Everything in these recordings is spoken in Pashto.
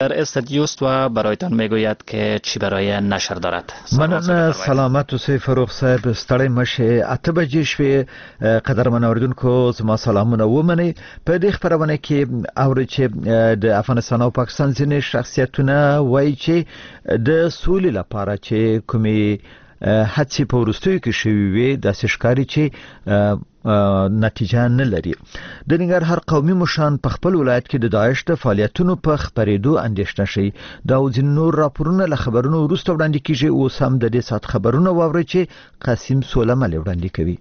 استدیوست و برایتان میگوید که چی برای نشر دارد. مننه سلامت اوسئ فروغ صاحب، ستړی مشه. 8 بجې شوې. قدرمن اوریدونکو زما سلامونه ومنئ. په دې خپرونه کې اورئ چې د افغانستان او پاکستان ځینې شخصیتونه وایي چې د سولې لپاره چې کومې هڅې په وروستیو کې شوې وي داسې ښکاري چې نتیجه نه لري. د ننګرهار قومي مشران په خپل ولایت کې د داعش د فعالیتونو په خپرېدو اندېښنه شي. دا او ځینې نور راپورونه له خبرونو وروسته وړاندې کیږي. اوس هم د دې ساعت خبرونه واورئ چې قاسم سولمل وړاندې کوي.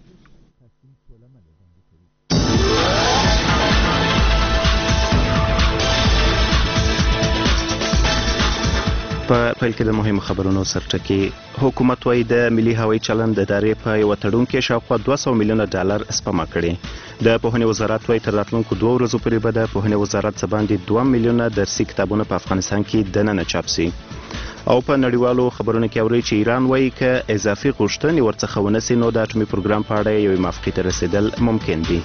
په پیل کې د مهمو خبرونو سرټکي. حکومت وايي د ملي هوایي چلند د ادارې په یو تړون کې شاوخوا 200 میلیونه ډالر سپما کړي. د پوهنې وزارت وايي تر راتلونکو 2 ورځو پورې به د پوهنې وزارت څخه باندې 2 میلیونه درسي کتابونه په افغانستان کې دننه چاپ شي. او په نړیوالو خبرونو کې اوري چې ایران وايي که اضافي غوښتنې ورڅخه ونسي نو د اټومي پروګرام په اړه یو موافقې ته رسیدل ممکن دي.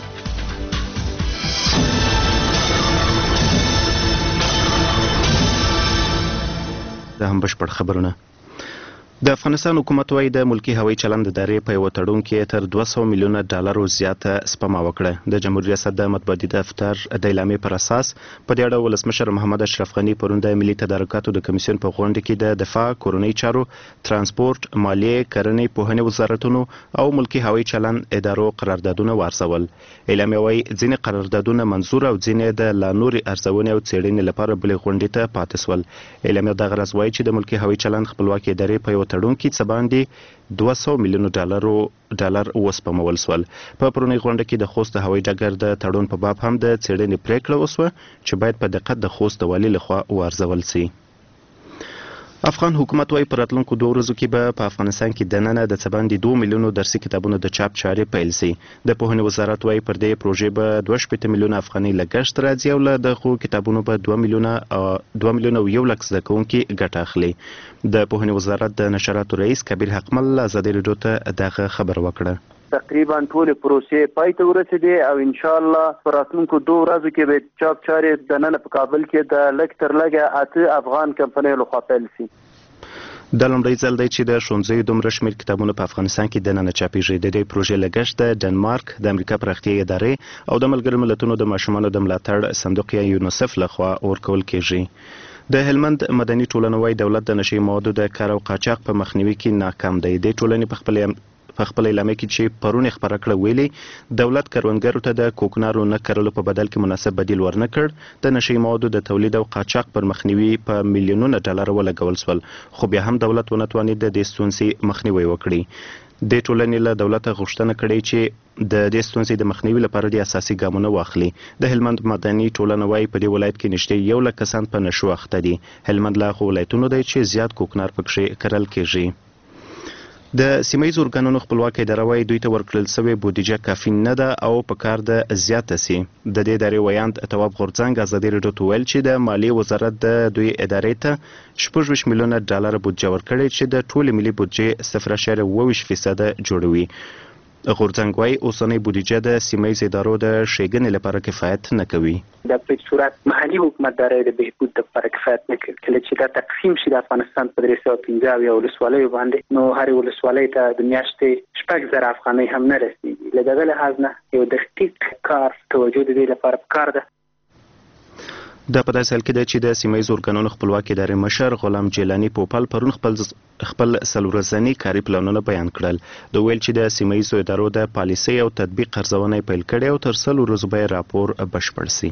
دا هم بشپړ خبرونه. د افغانستان حکومت وايي د ملکی هوایي چلند ادارې په یو تړون کې تر 200 میلیونه ډالرو زیاته سپما وکړه. د جمهوریت ریاست د مطبوعاتي دفتر د اعلامیې پر اساس په دې اړه ولسمشر محمد اشرف غني پرون د ملي تدارکاتو د کمیسیون په غونډه کې د دفاع، کورنۍ چارو، ترانسپورت، مالیې، کرنې، پوهنې وزارتونو او ملکی هوایي چلند ادارو قراردادونه وارزول. اعلامیه وايي ځینې قراردادونه منظور او ځینې د لا نورې ارزونې او څېړنې لپاره بلې غونډې ته پاتې سول. اعلامیه دغه راز وايي چې د ملکی هوایي چلند خپلواکي ادارې په یو تړون کې څه باندې 200 میلیونه ډالر وسپمول سول. په پرونی غونډه کې د خوست هوایي ډګر د تړون په باب هم د څېړنې پریکړه وسوه چې باید په دقت د خوست والي لخوا وارزول سي. افغان حکومت وايي په راتلونکو 2 ورځو کې به په افغانستان کې دننه د څه باندې 2 میلیونو درسي کتابونو د چاپ چارې پیل سي. د پوهنې وزارت وايي پر دې پروژې به 2.8 میلیونه افغانۍ لګښت راځي او له دغو کتابونو به 2 میلیونه او 1 لک زده کوونکي ګټه اخلي. د پوهنې وزارت د نشراتو رئیس کبیر حقمل ازادي راډیو ته دغه خبر وکړه. تقریبا ټول پروسې پای ته ورسېدې او ان شاء الله په راتلونکو 2 ورځو کې به چاپ چارې د نن په کابل کې د لږ تر لږه 8 افغان کمپنیو لخوا پیل شي. د لومړی ځل دی چې د ښوونځیو دومره شمېر کتابونه په افغانستان کې دننه چاپېږي. د دې پروژې لګښت د ډنمارک، د امریکا پراختیایي ادارې او د ملګرو ملتونو د ماشومانو د ملاتړ صندوق یا یونیسف لخوا ورکول کېږي. د هلمند مدني ټولنه وايي دولت د نشي موادو د کار او قاچاق په مخنیوي کې ناکام دی. د ټولنې په خپل اعلامیه کې چې پرون خبره کړه ویلي دولت کروندګرو ته د کوکنارو نه کرلو په بدل کې مناسب بدیل ورنه کړ. د نشي موادو د تولید او قاچاق پر مخنیوي په میلیونونه ډالر ولګول سول، خو بیا هم دولت ونه توانید د دې ستونزې مخنیوي وکړي. د ټولنې له دولته غوښتنه کړې چې د دې ستونزې د مخنیوي لپاره د اساسي ګامونه واخلي. د هلمند مدني ټولنه وايي په دې ولایت کې نږدې 1 لک کسان په نشو اخته دي. هلمند له هغو ولایتونو دی چې زیات کوکنار پکښې کرل کېږي. د سیمه‌ییزو ارګانونو خپلواکي اداره وايي دوی ته ورکړل شوې بودیجه کافي نه ده او په کار ده زیاته سي. د دې ادارې ویاند تواب غورځنګ ازادي راډیو ته ویل چې د مالیې وزارت د دوی ادارې ته 26 میلیونه ډالر بودیجه ورکړې چې د ټولې ملي بودیجې 0.28% جوړوي. غورځنګ وايي اوسنۍ بودیجه د سیمه‌ییزو ادارو د ښېګڼې لپاره کفایت نه کوي. د په صورت محلي حکومتدارۍ د بهبود لپاره کفایت نه کوي. کله چې دا تقسیم شي د افغانستان په 315 ولسوالیو باندې نو هر ولسوالۍ ته د میاشتې 6,000 افغانۍ هم نه رسیږي. له دغه لحاظ نه یو دقیق کار توجه د دې لپاره پکار ده. دا په داسې حال کې ده چې د سیمه‌ییزو ارګانونو خپلواکي ادارې مشر غلام جیلاني پوپل پرون خپل 3 ورځني کاري پلانونه بیان کړل. د ویل چې د سیمه‌ییزو ادارو د پالیسۍ او تطبیق ارزونه پیل کړې او تر 3 ورځو به راپور بشپړ شي.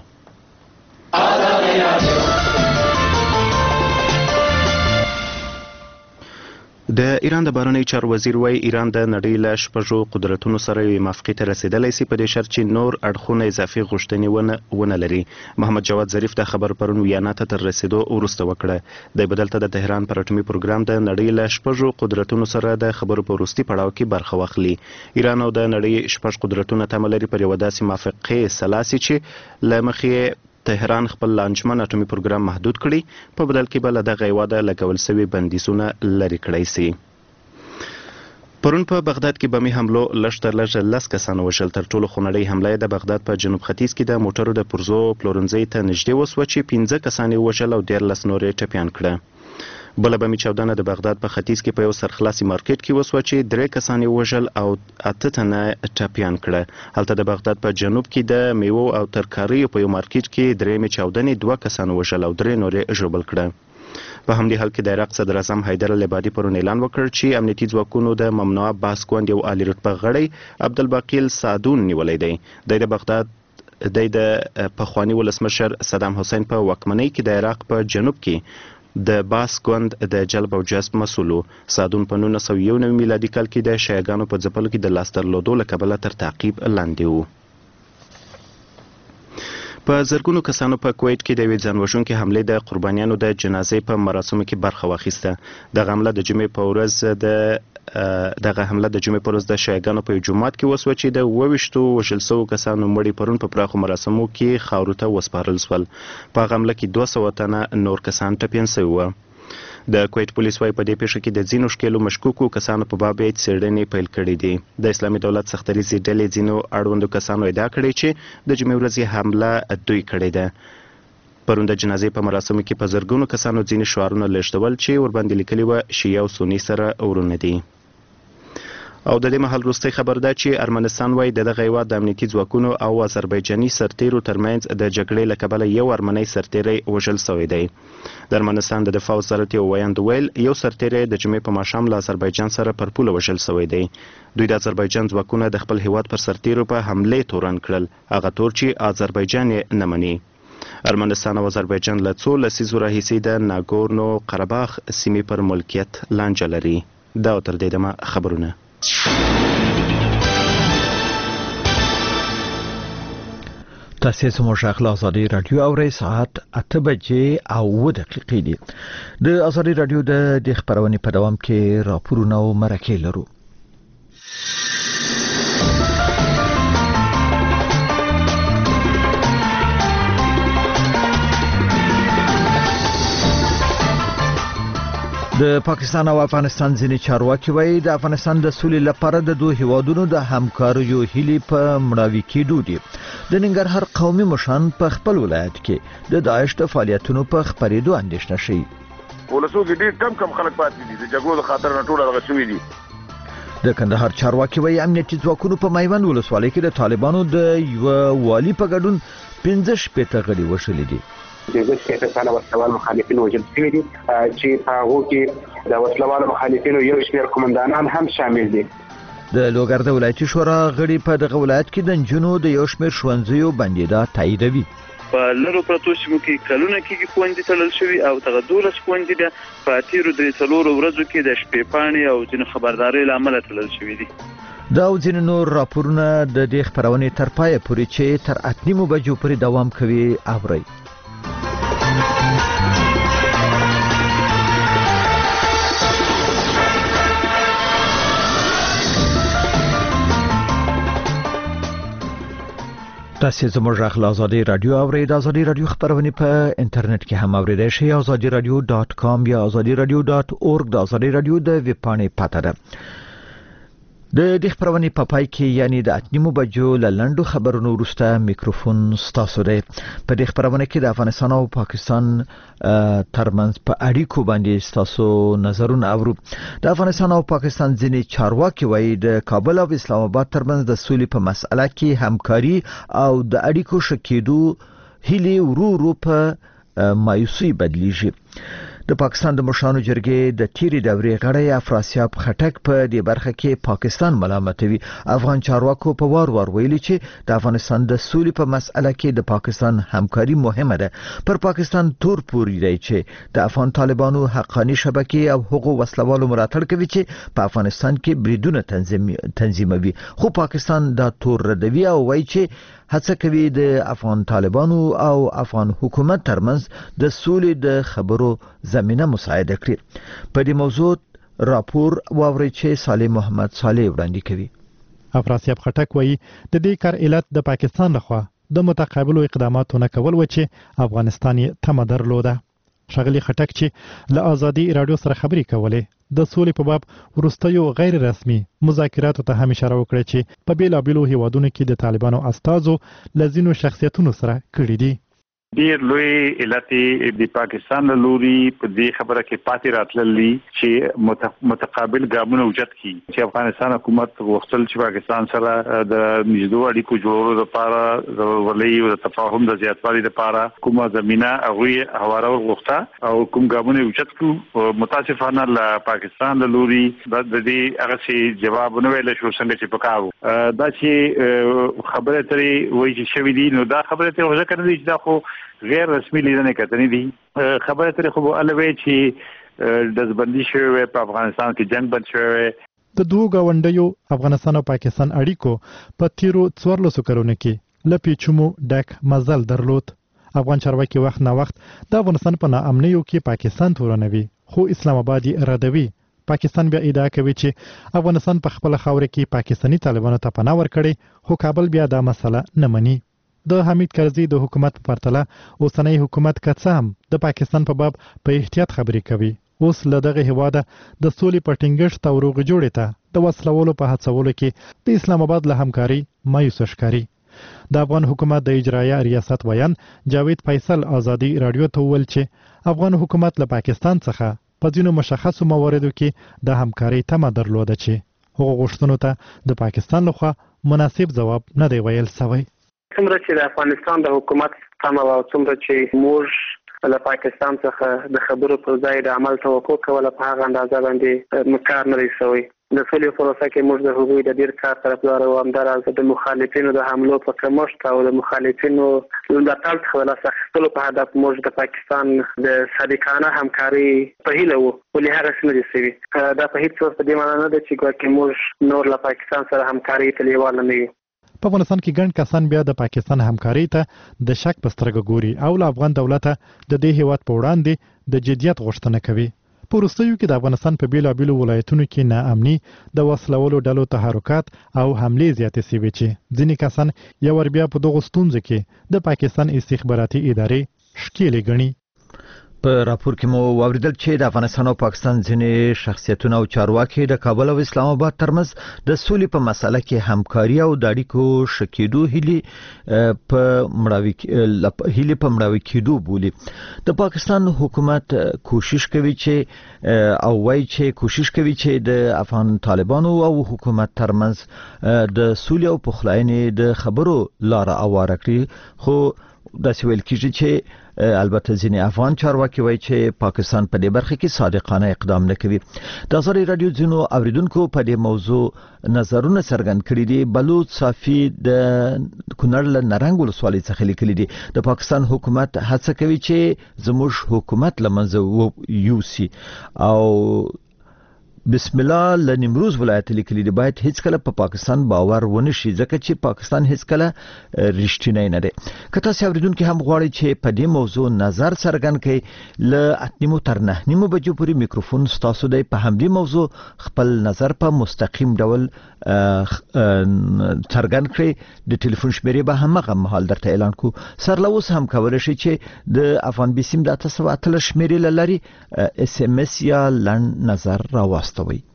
د ایران د بهرنیو چارو وزیر وايي ایران د نړۍ له 6 قدرتونو سره یو موافقې ته رسیدلی سي په دې شرط چې نور اړخونه اضافي غوښتنې ونه لري. محمد جواد ظریف د خبر پرون ویانا ته تر رسیدو وروسته وکړه. د بدلته د تهران پر اټومي پروګرام د نړۍ له 6 قدرتونو سره د خبرو په وروستي پړاو کې برخه واخلي. ایران او د نړۍ 6 قدرتونه تمه لري پر یو داسې موافقې سلاسي چې له مخې تهران خپل لانجمن اټومي پروګرام محدود کړي، په بدل کې به له دغه هیواده لګول شوي بندیزونه لرې کړی سي. پرون په بغداد کې بمي حملو لږ تر لږه 10 کسان وژل. تر ټولو خونړۍ حمله د بغداد په جنوب ختیځ کې د موټرو د پرزو پلورنځي ته نږدې وسوه چې 15 کسان یې وژل او 13 نور یې ټپیان کړه. بله بمي چاودنه د بغداد په ختیځ کې په یو سرخلاصي مارکیټ کې وسوه چې 3 کسان یې وژل او 8 تنه ټپیان کړه. هلته د بغداد په جنوب کې د میوو او ترکاریو په یو مارکیټ کې درېیمې چاودنې 2 کسان وژل او 3 نور یې ژوبل کړه. په همدې حال کې د عراق صدر اعظم حیدر العبادي پرون اعلان وکړ چې امنیتي ځواکونو د ممنوعه باسکوند یو عالی رتبه غړی عبدالباقی السعدون نیولی دی. د بغداد د پخواني ولسمشر صدام حسین په واکمنۍ کې د عراق په جنوب کې د باسکوند د جلب او جذب مسؤل. سعدون په 1991 میلادي کال کې د شیعاګانو په ځپلو کې د لاس درلودو له کبله تر تعقیب لاندې و. په زرګونو کسانو په کویت کې د یوې ځانوژونکې حملې د قربانیانو د جنازې په مراسمو کې برخه واخیسته. دغه حمله د جمعې په ورځ د شیعاګانو په یو جومات کې وسوه چې د 22 وژل شوو کسانو مړي پرون په پراخو مراسمو کې خاورو ته وسپارل شول. په هغه حمله کې 200 تنه نور کسان ټپیان شوي وو. د کویت پولیس وايي په دې پیښه کې د ځینو ښکېلو مشکوکو کسانو په باب یې څېړنې پیل کړې دي. د اسلامي دولت سختریزې ډلې ځینو اړوندو کسانو ادعا کړې چې د جمعې ورځې حمله دوی کړې ده. پرون د جنازې په مراسمو کې په زرګونو کسانو ځینې شعارونه لېږدول چې ورباندې لیکلي وه شیعه او سني سره ورونه دي. او د دې مهال وروستی خبر ده چې ارمنستان وايي د دغه هیواد د امنیتي ځواکونو او آذربایجاني سرتیرو ترمنځ د جګړې له کبله یو ارمنی سرتیری وژل شوی دی. د ارمنستان د دفاع وزارت یو ویاند ویل یو سرتیری د جمعې په ماښام له آذربایجان سره پر پوله وژل شوی دی. دوی د آذربایجان ځواکونه د خپل هیواد پر سرتیرو په حملې تورن کړل، هغه تور چې آذربایجان یې نه مني. ارمنستان او آذربایجان له څو لسیزو راهیسې د ناګورنو قرهباغ سیمې پر ملکیت لانجه لري. دا تر دې دمه خبرونه. تاسې زموږ غږ له ازادي راډیو اورئ. ساعت 8 بجې او 7 دقیقې دي. د ازادي راډیو د خبرونې په دوام کې راپورونه او مرکې لرو. د پاکستان او افغانستان ځینې چارواکي وایي د افغانستان د سولې لپاره د دوه هیوادونو د همکاریو هیلې په مړاوي کېدو دي. د ننګرهار قومي مشران په خپل ولایت کې د داعش د فعالیتونو په خپرېدو اندېښنه شي. ولسو کې ډېر کم خلک پاتې دي، د جګړو د خاطر نه ټول هغه شوي دي. د کندهار چارواکي وایي امنیتي ځواکونو په میوند ولسوالۍ کې د طالبانو د یو والي په ګډون 15 غړي وژلي دي. د سیاست سره وسلوال مخالفین وجل شوي دي چې په هغو کې د وسلوال مخالفینو یو شمېر قومندانان هم شامل دي. د لوګر د ولایتي شورا غړي په دغه ولایت کې د نجونو د یو شمېر ښوونځیو بندېدا تاییدوي. په لرو پرتو سیمو کې کلونه کېږي ښوونځي تړل شوي او دغه 12 ښوونځي ده په تېرو 3 ورځو کې د شپې پاڼې او ځینې خبردارۍ له امله تړل شوي دي. دا او ځینې نور راپورونه د دې خپرونې تر پایه پورې چې تر 8 بجو پورې دوام کوي اورئ. تاسې زموږ غږ له ازادي راډیو اورئ. د ازادي راډیو خپرونې په انټرنیټ کې هم اوریدای شئ. azadiradio.com یا azadiradio.org د ازادي راډیو د ویب پاڼې پته ده. د دې خپرونې په پای کې یعنی د 8 بجو له لنډو خبرونو وروسته میکروفون ستاسو دی. په دې خپرونه کې د افغانستان او پاکستان ترمنځ په اړیکو باندې ستاسو نظرونه اورو. د افغانستان او پاکستان ځینې چارواکي وایي د کابل او اسلام آباد ترمنځ د سولې په مسأله کې همکاري او د اړیکو ښه کېدو هیلې ورو ورو په مایوسي بدلیږي. د پاکستان د مشرانو جرګې د تیری دورې غړی افراسیاب خټک په دې برخه کې پاکستان ملامتوي. افغان چارواکو په وار ویلي چې د افغانستان د سولې په مسأله کې د پاکستان همکاري مهمه ده. پر پاکستان تور پوري دی چې د افغان طالبانو حقاني شبکې او حقوق وسلوالو ملاتړ کوي چې په افغانستان کې بریدونه تنظیموي. خو پاکستان دا تور ردوي او وایي چې هڅه کوي د افغان طالبانو او افغان حکومت ترمنځ د سولې د خبرو زمينه مساعده کړي. په دې موضوع راپور واوري چې صالح محمد صالح وړاندې کوي. افراسیاب خټک وایي د دې کار علت د پاکستان لخوا د متقابلو اقداماتو نه کول و چې افغانستان یې تمه درلوده. ښاغلي خټک چې له ازادي راډیو سره خبرې کولې د سولې په باب وروستیو غیر رسمي مذاکراتو ته هم اشاره وکړه چې په بیلابیلو هیوادونو کې د طالبانو استازو له ځینو شخصیتونو سره کړي دي. ډیر لوی علت د پاکستان له لوري په دې خبره کې پاتې راتللی چې متقابل ګامونه اوچت کړي چې افغانستان حکومت غوښتل چې پاکستان سره د نږدې اړیکو جوړولو لپاره د ورولۍ او د تفاهم د زیاتوالي لپاره کومه زمينه هغه هوارول غوښته او کوم ګامونه اوچت کړو. متاسفانه له پاکستان له لوري د دې هغه څه جواب نه ویل شو څنګه چې پکاو دا چې خبره ترې وایي چې شوی دي نو دا خبره ته ځکه نه دي چې دا خو غیر رسمي لیدنه کتنې دي. خبره ترې خو الوی چې دزبندي شوی په افغانستان کې جنگ بند شوی. د دوه گاونډیو افغانستان او پاکستان اړیکو په تیرو 14 کلونو کې لپیچمو ډک مزل درلود. افغان چارواکي وخت نه وخت د افغانستان په ناامنیو کې پاکستان تورنوي خو اسلام آباد یې ردوي. پاکستان بیا ادعا کوي چې افغانستان په خپل خاور کې پاکستاني طالبانو ته پناه ورکړي خو کابل بیا دا مسله نه مني. د حمید کرزي د حکومت په پرتله اوسنۍ حکومت کڅام د پاکستان په باب په احتیاط خبرې کوي. اوس له دغه هواده د سولې په ټینګښت او روغ جوړې ته د وسلولو په هڅولو کې د اسلام آباد له همکاري مایوس ښکاري. د افغان حکومت د اجرایه ریاست ویان جاوید فیصل ازادي رادیو ته وویل چې افغان حکومت له پاکستان څخه په ځینو مشخصو مواردو کې د همکاري تمه درلوده چې هغو غوښتنو ته د پاکستان لخوا مناسب ځواب نه دی ویل سوی. څومره چې د افغانستان د حکومت تمه او څومره چې موږ له پاکستان څخه د خبرو پر ځای د عمل توقع کوله په هغه اندازه باندې مکار نه دی شوی. د سولې پروسه کې موږ د هغوی د ډیر کار طرفدار او همدارنګه د مخالفینو د حملو په کمښت او د مخالفینو د تل څخه له سختلو په هدف موږ د پاکستان د صادقانه همکاري په هیله وو ولې هغه څه نه دي شوي. دا په هیڅ وخت په دې معنی نه ده چې ګواکې موږ نور له پاکستان سره همکاري ته لیواله نه یو. په افغانستان کې ګڼ کسان بیا د پاکستان همکاري ته د شک په سترګه ګوري او له افغان دولت د دې هیواد په وړاندې د جديت غوښتنه کوي. په وروستیو کې د افغانستان په بیلابیلو ولایتونو کې ناامني د وسلولو ډلو تحرکات او حملې زیاتې شوي چې ځینې کسان یو ور بیا په دغو ستونزو کې د پاکستان استخباراتي ادارې ښکېلې ګڼي. په راپور کې مو واوریدل چې د افغانستان او پاکستان ځینې شخصیتونه او چارواکي د کابل او اسلام آباد ترمنځ د سولې په مسله کې همکاري او د اړیکو شکېدو هیلې په مړاوي کېدو بولي. د پاکستان حکومت کوشش کوي چې د افغان طالبانو او حکومت ترمنځ د سولې او پخلاینې د خبرو لار اواره کړي خو داسې ویل کېږي چې البته ځینې افغان چارواکي وایي چې پاکستان په دې برخه کې صادقانه اقدام نه کوي. د آزادي رادیو ځینو اوریدونکو په دې موضوع نظرونه څرګند کړي دي. بلوچ صافي د کونړ له نرنګ ولسوالۍ څخه لیکلي دي د پاکستان حکومت هڅه کوي چې زموږ حکومت له منځه یوسي او بسم الله له نیمروز ولایت لیکلي دي باید هیڅ کله په پاکستان باور ونه شي ځکه چې پاکستان هیڅ کله رښتینی نه دی. که تاسو اوریدونکو هم غواړئ چې په دې موضوع نظر څرګند کړئ له 8:30 تر 9:30 بجو پورې میکروفون ستاسو دی. په همدې موضوع خپل نظر په مستقیم ډول څرګند کړئ. د ټلیفون شمیرې به همغه مهال درته اعلان کو. سرلوس هم کولای شي چې د افغان بیسیم د 808 شمیرې لري اس ام اس یا لنډ نظر راوست.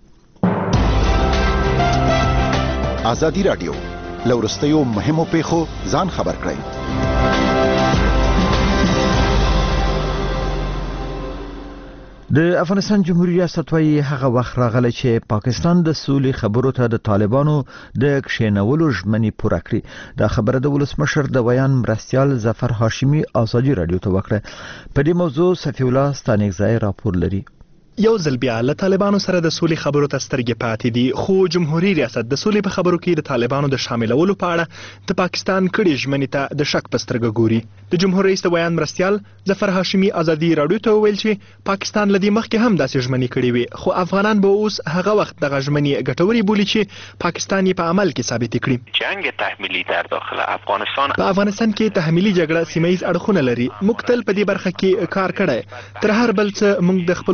آزادی رادیو لورستیو مهمو پیښو ځان خبر کړئ. د افغانستان جمهوریت ریاست وايي هغه وخت راغلی چې پاکستان د سولې خبرو ته د طالبانو د کښینولو ژمنې پوره کړي. دا خبره د ولسمشر د ویان مرستیال ظفر هاشمي آزادي رادیو ته وکړه. په دې موضوع صفی الله ستانکزای راپور لري. یو ځل بیا له طالبانو سره د سولې خبرو ته سترګې پاتې دي خو جمهوریت ریاست د سولې په خبرو کې د طالبانو د شاملولو په اړه د پاکستان کړي ژمنې ته د شک په سترګه ګوري. د جمهور رئیس د ویان مرستیال ظفر هاشمي آزادي رادیو ته ویل چې پاکستان لدی مخکې هم داسې ژمنې کړې وي خو افغانان به اوس هغه وخت دغه ژمنې ګټوري بولي چې پاکستان یې په عمل کې ثابت کړي. جنگ تحمیلی در داخل افغانستان په افغانستان کې تحمیلی جګړه سیمه ییز اړخونه لري. موږ تل په دې برخه کې کار کړی. تر هر بل څه موږ د خپل ګاونډي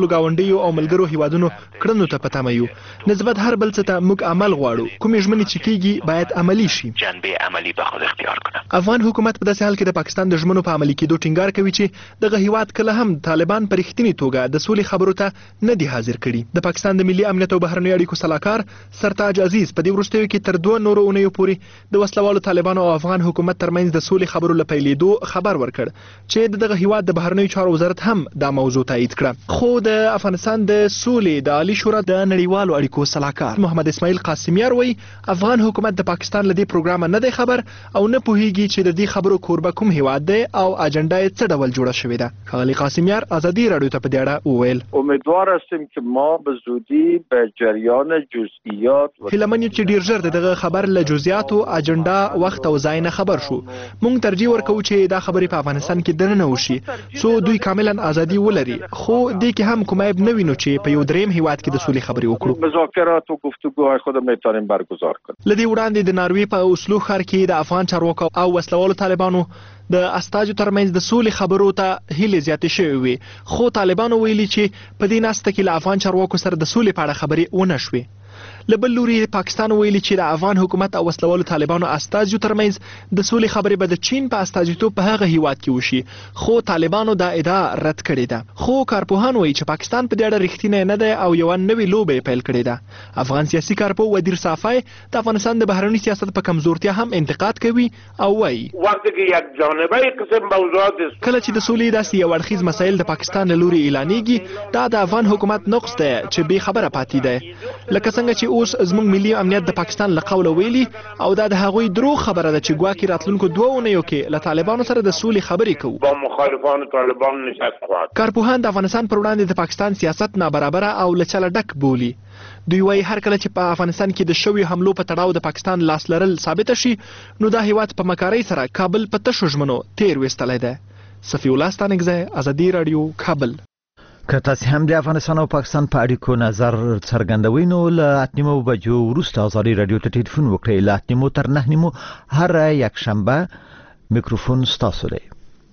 همسایو او ملګرو هیوادونو کړنو ته پته مایو نسبت هر بل څه ته موږ عمل غواړو کومې ژمنې چې کیږي باید عملی شي جنبه عملی به خود اختیار کنه. افغان حکومت په داسې حال کې د پاکستان د ژمنو په عملي کېدو ټینګار کوي چې دغه هیواد کله هم طالبان په رښتینې توګه د سولې خبرو ته نه دي حاضر کړي. د پاکستان د ملي امنیت او بهرنیو اړیکو سلاکار سرتاج عزیز په دې وروستیو کې تر 2 نورو اونیو پورې د وسلوالو طالبانو او افغان حکومت ترمنځ د سولې خبرو لپیلېدو خبر ورکړ چې دغه هیواد د بهرنیو چارو وزارت هم دا موضوع تایید کړه. خو د افغانستان د سولې د عالی شورا د نړیوالو اړیکو سلاکار محمد اسماعیل قاسمیار وایي افغان حکومت د پاکستان له دې پروګرام نه دی خبر او نه پوهیږي چې د دې خبرو کوربه کوم هیواد دی او اجنډا یې څه ډول جوړه شوې ده. ښاغلي قاسمیار ازادي راډیو ته په دې اړه وویل امیدوار هستیم که ما به زودی به جریان جزئیات هیله من یو چې ډیر ژر دغه خبر له جزئیاتو اجنډا وخت او ځای نه خبر شو. مونږ ترجیح ورکوو چې دا خبرې په افغانستان کې دننه وشي څو دوی کاملا ازادي ولري خو دې کې هم کوم عیب نه وینو چې په یو دریم هیواد کې د سولې خبرې وکړو. مذاکرات و گفتگوهای خود میتونیم برگزار کنیم. لدی وړاندې د ناروی په اوسلو ښار کې د افغان چارواکو او وسلوالو طالبانو د استاجو ترمنځ د سولې خبرو ته هیلې زیاتې شوې وي خو طالبانو ویلي چې په دې ناسته کې له افغان چارواکو سره د سولې په اړه خبرې ونه شوې. له بل لوري پاکستان ویلي چې د افغان حکومت او وسلوالو طالبانو استازو ترمنځ د سولې خبرې به د چین په استازیتوب په هغه هیواد کې وشي خو طالبانو دا ادعا رد کړې ده. خو کارپوهان وایي چې پاکستان په دې اړه رښتینی نه دی او یو نوې لوبه پیل کړې ده. افغان سیاسي کارپوه ودیر صافی د افغانستان د بهرنی سیاست په کمزورتیا هم انتقاد کوي او وایي وخت کې یک جانبه قسم موضوعات کله چې د سولې داسې یو اړخیز مسایل د پاکستان له لوري اعلانېږي دا د افغان حکومت نقص دی چې بې خبره پاتې دی. لکه څنګه چې اوس زموږ ملي امنیت د پاکستان له قوله ویلي او دا د هغوی دروغ خبره ده چې ګواکې راتلونکو 2 اونیو کې له طالبانو سره د سولې خبرې کوو. با مخالفان طالبان نشست خواهد. کارپوهان د افغانستان پر وړاندې د پاکستان سیاست نابرابره او له چله ډک بولي. دوی وايي هر کله چې په افغانستان کې د شویو حملو په تړاو د پاکستان لاس لرل ثابت شي نو دا هیواد په مکارۍ سره کابل په تشو ژمنو تیر وستلی دی. صفی الله ستانکزی ازادي راډیو کابل. که تاسو هم د افغانستان او پاکستان په اړیکو نظر څرګندوي نو له 8 بجو وروسته ازادي راډیو ته ټلیفون وکړئ. له 8 تر 9 هر یک شنبه میکروفون ستاسو دی.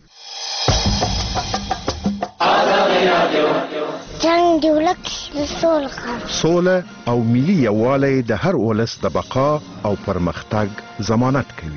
جنگ دی ولک سوله او ملي یووالی د هر ولس د بقا او پرمختګ ضمانت کوي.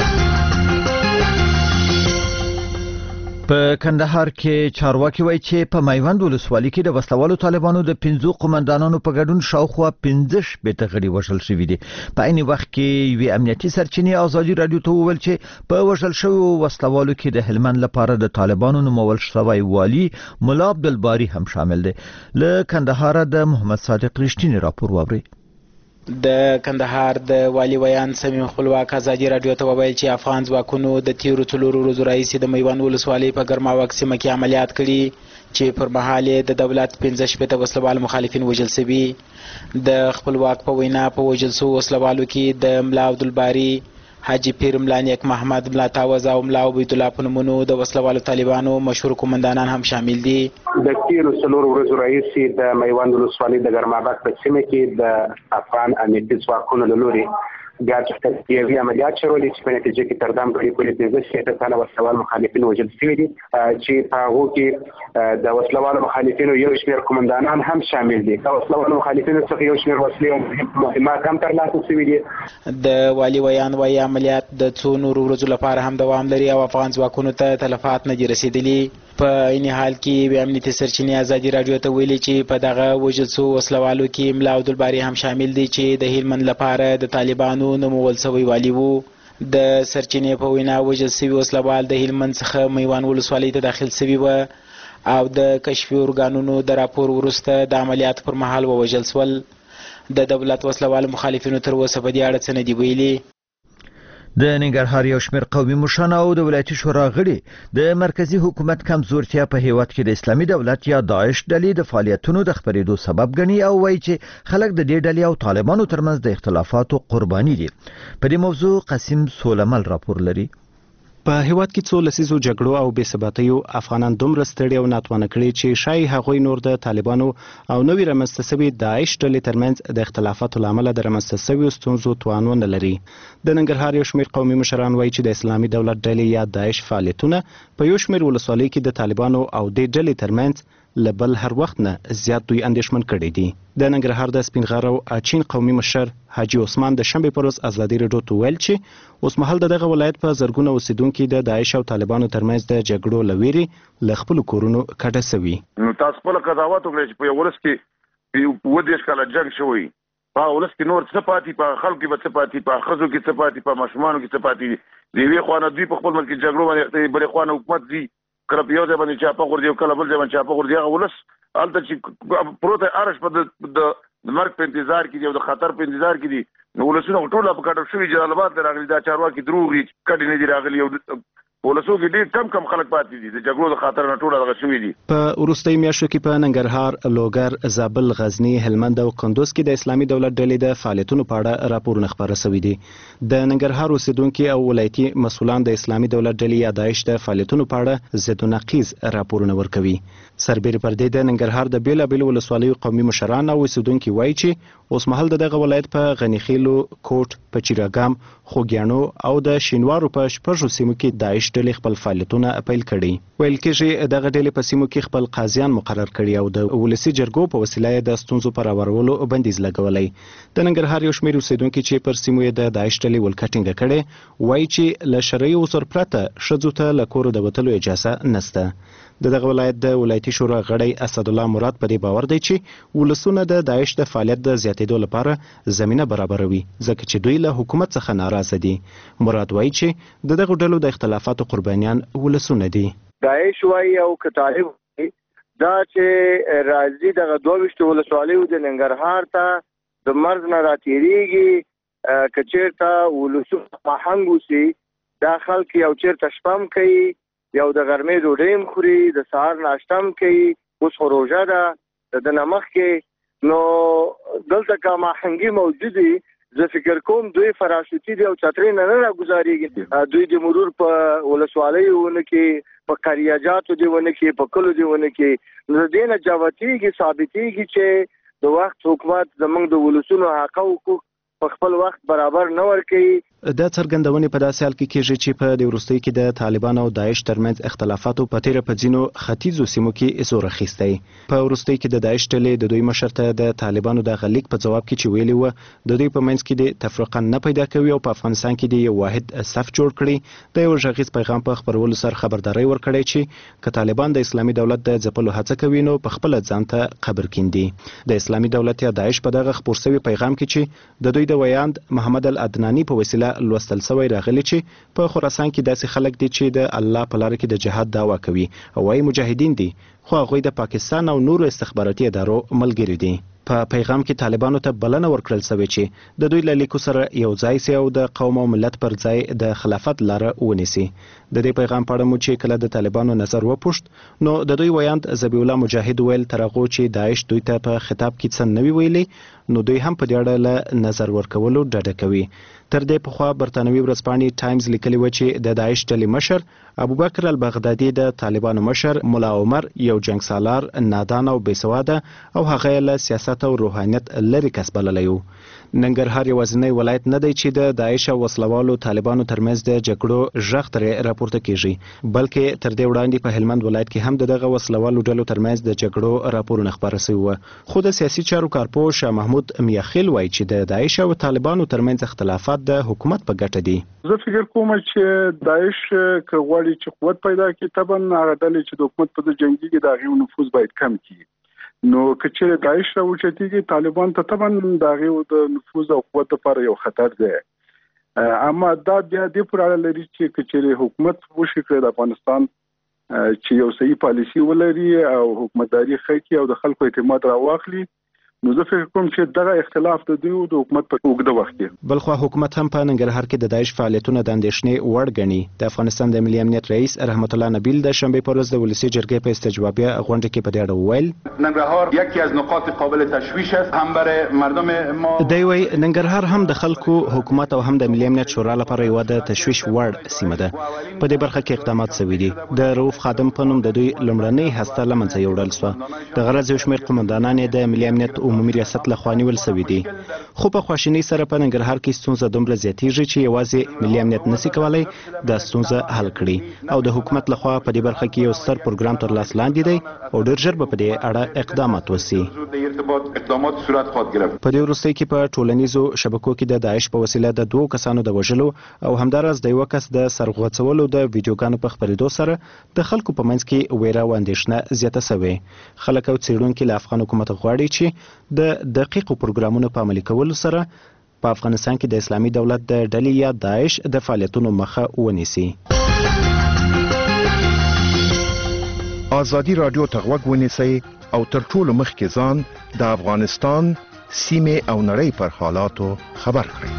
په کندهار کې چارواکي وایي چې په میوند ولسوالۍ کې د وسلوالو طالبانو د 15 قومندانانو په ګډون شاوخوا 15 شپېته غړي وژل شوي دي. په عین وخت کې یوې امنیتي سرچینې ازادي راډیو ته وویل چې په وژل شویو وسلوالو کې د هلمند لپاره د طالبانو نومول شوی والي ملا عبدالباري هم شامل دی. له کندهار د محمد صادق رښتینی راپور واورئ. د کندهار د والی ویان سمیم خپلواک ازادي راډیو ته وویل چې افغان ځواکونو د تیرو 4 ورځو راهیسې د میوند ولسوالۍ په ګرماوک سیمه کې عملیات کړي چې پر مهال د دولت 15 شپېته وسلوال مخالفین وژل شوي. د خپلواک په وینا په وژل شوو وسلوالو کې د ملا عبدالباري حاجی پیر ملا نیک محمد ملا تاوز او ملا عبید الله په نومونو د وسلوالو طالبانو مشهور قومندانان هم شامل دي. د تیرو 4 ورځو راهیسې د میوند ولسوالۍ د ګرماباد په سیمه کې د افغان امنیتي ځواکونو له لوري ګډ تکتیکي عملیات شروع دي چې په نتیجه کې تر دام پورې 15 شپېته تنه وسلوال مخالفین وژل شوي دي چې په هغو کې د وسلوالو مخالفینو یو شمېر قومندانان هم شامل دي. د وسلوالو مخالفینو څخه یو شمېر وسلې او مهمات هم ترلاسه شوي دي. د والي ویان وایي عملیات د څو نورو ورځو لپاره هم دوام لري او افغان ځواکونو ته تلفات نه دي رسېدلي. په این حال کې د امنیتي سرچینې ازادي راډیو ته ویلي چې په دغه وژل شوو وسلوالو کې ملا عبدالباري هم شامل دي چې د هلمند لپاره د طالبانو نومول شوی والي وو. د سرچینې په وینا وژل شوي وسلوال د هلمند څخه میوند ولسوالۍ ته داخل شوي وه او د کشفي ارګانونو د راپور وروسته د عملیات پر مهال ووژل شول. د دولت وسلوال مخالفینو تر اوسه په دې اړه څه نه دي ویلي. د ننګرهار یو شمېر قومي مشران او د ولایتي شورا غړي د مرکزی حکومت کمزورتیا په هیواد کې د اسلامي دولت یا داعش ډلې د فعالیتونو د خپرېدو سبب ګڼي او وایي چې خلک د دې ډلې او طالبانو ترمنځ د اختلافاتو قرباني دي. په دې موضوع قاسم سولمل راپور لري. په هیواد کې څو لسیزو جګړو او بې ثباتیو افغانان دومره ستړي او ناتوانه کړي چې شاید هغوی نور د طالبانو او نوې رامنځته شوې داعش ډلې ترمنځ د اختلافاتو له امله د رامنځته شویو ستونزو توان ونه لري. د ننګرهار یو شمېر قومي مشران وایي چې د اسلامي دولت ډلې یا داعش فعالیتونه په یو شمېر ولسوالیو کې د طالبانو او دې ډلې ترمنځ لبل هر وخت نه زیات دوی اندېښمن کړي دي. د ننګرهار د سپین غر او اچین قومي مشر حاجی عثمان د شنبې پر ورځ ازادي راډیو ته ویل چې اوس مهال دغه ولایت په زرګونه اوسیدونکو د داعش او طالبانو ترمنځ د جګړو لويري ل خپل کورونو کډه سوي. نو تاسو په قضاوت وکړئ چې په یو ورځ کې و دیش کاله جنگ شوی په ولس کې نور څه پاتې په خلکو کې څه پاتې په خزو کې څه پاتې په ماشومانو کې څه پاتې دی وی خوانه دوی په خپل ملک جګړو باندې بلې خوانه حکومت دی کله په یو ځای باندې چاپه غوړ دی کله بل ځای باندې چاپه غوړ دی ولس الته چې پروت ارش په د مرګ په انتظار کې دی او د خطر په انتظار کې دی نو ولسونه ټول په کډه شوی جلال آباد راغلي دا چارواکي دروغي کډې نه دی راغلي او ولسو کې ډېر کم خلک پاتې دي د جګړو د خاطر نه ټول هغه شوي دي. په وروستۍ میاشتو کې په ننګرهار، لوګر، زابل، غزنی، هلمند او کندوز کې د اسلامي دولت ډلې د فعالیتونو په اړه راپورونه خپاره شوي دي. د ننګرهار اوسیدونکو او ولایتي مسؤلان د اسلامي دولت ډلې یا داعش د فعالیتونو په اړه ضد و نقیض راپورونه ورکوي. سربېره پر دې د ننګرهار د بیلابېلو ولسوالیو قومي مشران او اوسیدونکو وایي چې اوس مهال دغه ولایت په غنیخیلو، کوټ، پچیراګام، خوګیانو او د شینوارو په شپږو سیمو کې داعش ډلې خپل فعالیتونه پیل کړي. ویل کېږي دغه ډلې په سیمو کې خپل قاضیان مقرر کړي او د ولسي جرګو په وسیله د ستونزو پر اورولو بندیز لګولای. د ننګرهار یو شمېر اوسیدونکو چې پر سیمو د داعش ډلې ولکټینګ کړي وایي چې له شرعي اصول پرته ښځو ته له کور د وتلو اجازه نشته. دغه ولایت د ولایتي شورا غړی اسد الله مراد په دې باور دی چې ولسونه د داعش د فعالیت د زیاتېدو لپاره زمينه برابروي ځکه چې دوی له حکومت څخه ناراضه دي. مراد وایي چې دغه ډلو د اختلافاتو قربانیان ولسونه دي. داعش وایي او کتاب دا چې راځي دغه 22 ولسوالیو د ننګرهار ته د مرز نه راتېریږي کچېرته ولسونه محنګوسي دا خلک یو چیرته شپم کوي یو د غرمې ډوډۍ خوري د سهار ناشته کوي اوس روژه ده د نمخ کې نو دلته کا محنګي موجود دي. زه فکر کوم دوی فراشوتي دي او چترې نه راګزاريږي. دوی د مرور په ولسوالیونه کې په قریاجاتو دیونه کې په کلو دیونه کې نو دینه جواتیږي ثابتېږي چې د وخت حکومت زمونږ د ولسونو حق او حقوق په خپل وخت برابر نه ورکوي. د څرګندونې په داسې حال کې کېږي چې په د وروستۍ کې د طالبان او داعش ترمنځ اختلافاتو په تیره په ځینو ختیځو سیمو کې زور اخیستی. په وروستۍ کې د داعش ډلې د دوی مشر ته د طالبانو د غلیک په جواب کې چې ویلي و د دوی په منځ کې د تفرقه نه پیدا کوي او په افغانستان کې د یو واحد صف جوړ کړي. د یو غږیز پیغام په خبرولو سره خبرداري ورکړي چې که طالبان د اسلامي دولت د ځپلو هڅه کوي نو په خپل ځان ته قبر کیندي. د اسلامي دولت یا داعش په دغه خبر شوی پیغام کې چې د دوی د ویاند محمد العدناني په وسیله لوستل شوی راغلی چې په خراسان کې داسې خلک دي چې د الله په لار کې د جهاد دعوا کوي او وايي مجاهدین دي خو هغوی د پاکستان او نورو استخباراتي ادارو ملګري دي. په پیغام کې طالبانو ته بلنه ورکړل شوې چې د دوی له لیکو سره یو ځای سي او د قوم او ملت پر ځای د خلافت لاره ونیسي. د دې پیغام په اړه مو چې کله د طالبانو نظر وپوښت نو د دوی ویاند ذبیح الله مجاهد ویل تر هغه چې داعش دوی ته په خطاب کې څه نوي ویلي نو دوی هم په دې اړه له نظر ورکولو ډډه کوي. تر دې پخوا برتانوي ورځپاڼې ټایمز لیکلي و چې د داعش ډلې مشر ابوبکر البغدادي د طالبانو مشر ملا عمر یو جنگ سالار نادان او بېسواده او هغه له سیاست او روحانیت لري کس بللی و. ننګرهار یوازینی ولایت نه دی چې د داعش او وسلوالو طالبانو ترمنځ د جګړو ژغ ترې راپورته کیږي بلکې تر دې وړاندې په هلمند ولایت کې هم دغه وسلوالو ډلو ترمنځ د جګړو راپورونه خبره شوي و. خو د سیاسي چارو کارپوه شاه محمود میاخیل وایي چې د داعش او طالبانو ترمنځ اختلافات د حکومت په ګټه دي. زه فکر کوم چې داعش که غواړي چې قوت پیدا کړي طبعا هغه ډلې چې د حکومت په جنګي کې د هغې نفوذ باید کم کړي. نو که چېرې داعش راوچتېږي طالبان ته طبعا د هغې د نفوذ او قوت لپاره یو خطر دی. اما دا بیا دې پورې اړه لري چې که چېرې حکومت وشي کړی د افغانستان چې یو صحیح پالیسي ولري او حکومتداري ښه کړي او د خلکو اعتماد راواخلي نو زه فکر کوم چې دغه اختلاف د دوی د حکومت په اوږده وخت کې. بلخوا حکومت هم په ننګرهار کې د داعش فعالیتونه د اندېښنې وړ ګڼي. د افغانستان د ملي امنیت رئیس رحمت الله نبیل د شنبې په ورځ د ولسي جرګې په استجوابیه غونډه کې په دې اړه وویل ننګرهار یکی از نقاط قابل تشویش است هم برای مردم ما. دی وایي ننګرهار هم د خلکو حکومت او هم د ملي امنیت شورا لپاره یوه د تشویش وړ سیمه ده. په دې برخه کې اقدامات شوي دي. د رؤوف خادم په نوم د دوی لومړنۍ هسته له منځه یوړل شوه. د غرض یو شمېر قومندانان یې د ملي امنیت عمومي ریاست لخوا نیول شوی دي خو په خواشینۍ سره په ننګرهار کې ستونزه دومره زیاتېږي چې یوازې ملي امنیت نشي کولای د ستونزه حل کړي او د حکومت لخوا په دې برخه کې یو ستر پروګرام تر لاس لاندې دی او ډېر ژر به په دې اړه اقدامات وشي. په دې وروستۍ کې په ټولنیزو شبکو کې د داعش په وسیله د 2 کسانو د وژلو او همدارس د یو کس د سرغوڅولو د ویډیوګانو په خپرېدو سره د خلکو په منځ کې ویره او اندېښنه زیاته شوې. خلک او څېړونکي له افغان حکومت غواړي چې د دقیقو پروګرامونو په عملي کولو سره په افغانستان کې د اسلامي دولت د ډلې یا داعش د فعالیتونو مخه ونیسي. آزادي رادیو ته غوږ ونیسئ او تر ټولو مخکې ځان د افغانستان سیمې او نړۍ پر حالاتو خبر کړئ.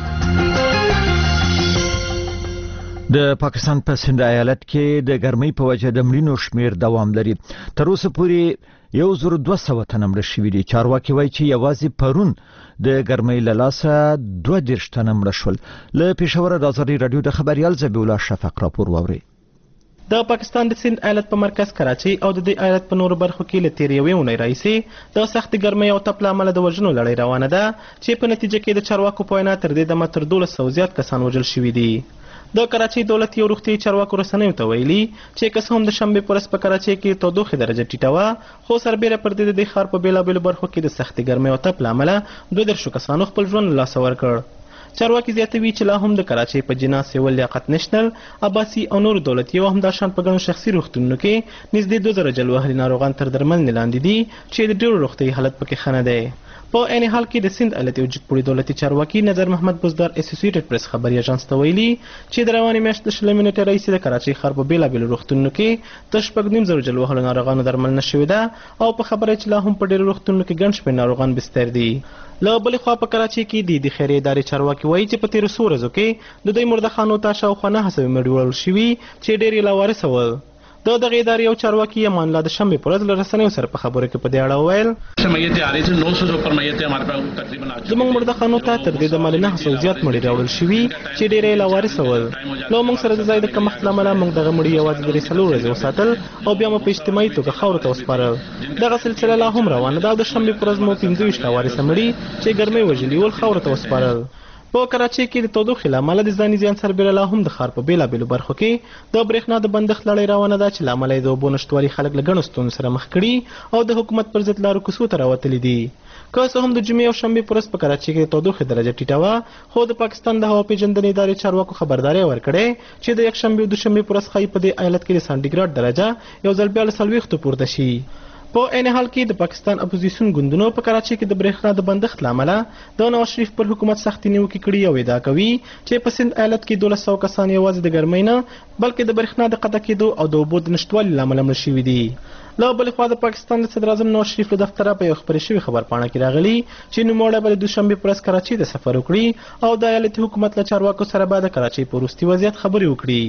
د پاکستان په سند ایالت کې د ګرمۍ په وجه د مړینو شمیر دوام لري. تر اوسه پورې 1200 تنه مړه شوي دي. چارواکي وایي چې یوازې پرون د ګرمۍ له لاسه 22 تنه مړه شول. له پېښوره د آزادي رادیو د خبريال زبیح الله شفق راپور واوري. د پاکستان د سند ایالت په مرکز کراچۍ او د دې ایالت په نورو برخو کې له تېرې یوې اونۍ راهیسې د سخت ګرمۍ او تپ له امله د وژنو لړۍ روانه ده چې په نتیجه کې د چارواکو په وینا تر دې دمه تر 1200 زیات کسان وژل شوي دي. د کراچۍ دولت یو روغتي چارواکو رسنیو ته ویلي چې که څه هم د شنبې په ورځ په کراچۍ کې تودوخې درجه ټیټه وه خو سربیره پر دې د ښار په بېلابېلو برخو کې د سختې ګرمۍ او تپ له امله 22 کسانو خپل ژوند له لاسه ورکړ. چارواکي زیاتوي چې لا هم د کراچۍ په جنا سیول لیاقت نشنل عباسي او نور دولتي او همداشان په ګڼو شخصي روغتونونو کې نږدې 2000 جلوهري ناروغان تر درملنې لاندې دي چې د ډېرو روغتیايي حالت پکې ښه نه دی. په عین حال کې د سند ایالت یو جګپوړي دولتي چارواکي نظر محمد بزدار اسوسییټډ پریس خبري ایجنس ته ویلي چې د روانې میاشتې د 20 منټې راهیسې د کراچۍ ښار په بېلابېلو روغتونونو کې د 9.5 جل وهلو ناروغانو درملنه شوې ده او په خبره چې لا هم په ډېرو روغتونونو کې ګڼ شمېر ناروغان بستر دي. له بلې خوا په کراچۍ کې د خیریه ادارې چارواکي وایي چې په تېرو څو ورځو کې د دوی مرده خانو ته شاوخوا 9 سوه مړي وړل شوي چې ډېر یې لاوارثه ول. د دغه ادارې یو چارواکي امان الله د شنبې پر ورځ له رسنیو سره په خبرو کې په دې اړه وویل زموږ مرده خانو ته تر دې دمه 900 زیات مړي راوړل شوي چې ډېر یې لاوارثه ول. له موږ سره د ځای د کمښت له امله موږ دغه مړي یوازې 3 ورځې وساتل او بیا مو په اجتماعي توګه خاورو ته وسپارل. دغه سلسله لا هم روانه ده او د شنبې پر ورځ مو 25 لاوارثه مړي چې ګرمۍ وژلي ول خاورو ته وسپارل. په کراچۍ کې د تودوخې له امله د ځاني زیان سربیره لا هم د ښار په بېلابېلو برخو کې د برېښنا د بندښت لړۍ روانه ده چې له امله یې د اوبو نشتوالي خلک له ګڼو ستونزو سره مخ کړي او د حکومت پر ضد لارو کوڅو ته راوتلي دي. که څه هم د جمعې او شنبې په ورځ په کراچۍ کې د تودوخې درجه ټیټه وه خو د پاکستان د هوا پیژندنې ادارې چارواکو خبرداری ورکړې چې د یکشنبې او دوشنبې په ورځ ښایي په دې ایالت کې د سانټیګراډ درجه یو ځل بیا له 40 پورته شي. په عین حال کې د پاکستان اپوزیسیون ګوندونو په کراچۍ کې د برېښنا د بندښت له امله د نواز شریف پر حکومت سختې نیوکې کړي او ادعا کوي چې په سند ایالت کې 1200 کسان یوازې د ګرمۍ نه بلکې د برېښنا د قطع کېدو او د اوبو د نشتوالي له امله مړه شوي دي. له بلې خوا د پاکستان د صدر اعظم نواز شریف له دفتره په یو خپرې شوې خبرپاڼه کې راغلي چې نوموړی به د دوشنبې پر ورځ کراچۍ ته سفر وکړي او د ایالتي حکومت له چارواکو سره به د کراچۍ په وروستي وضعیت خبرې وکړي.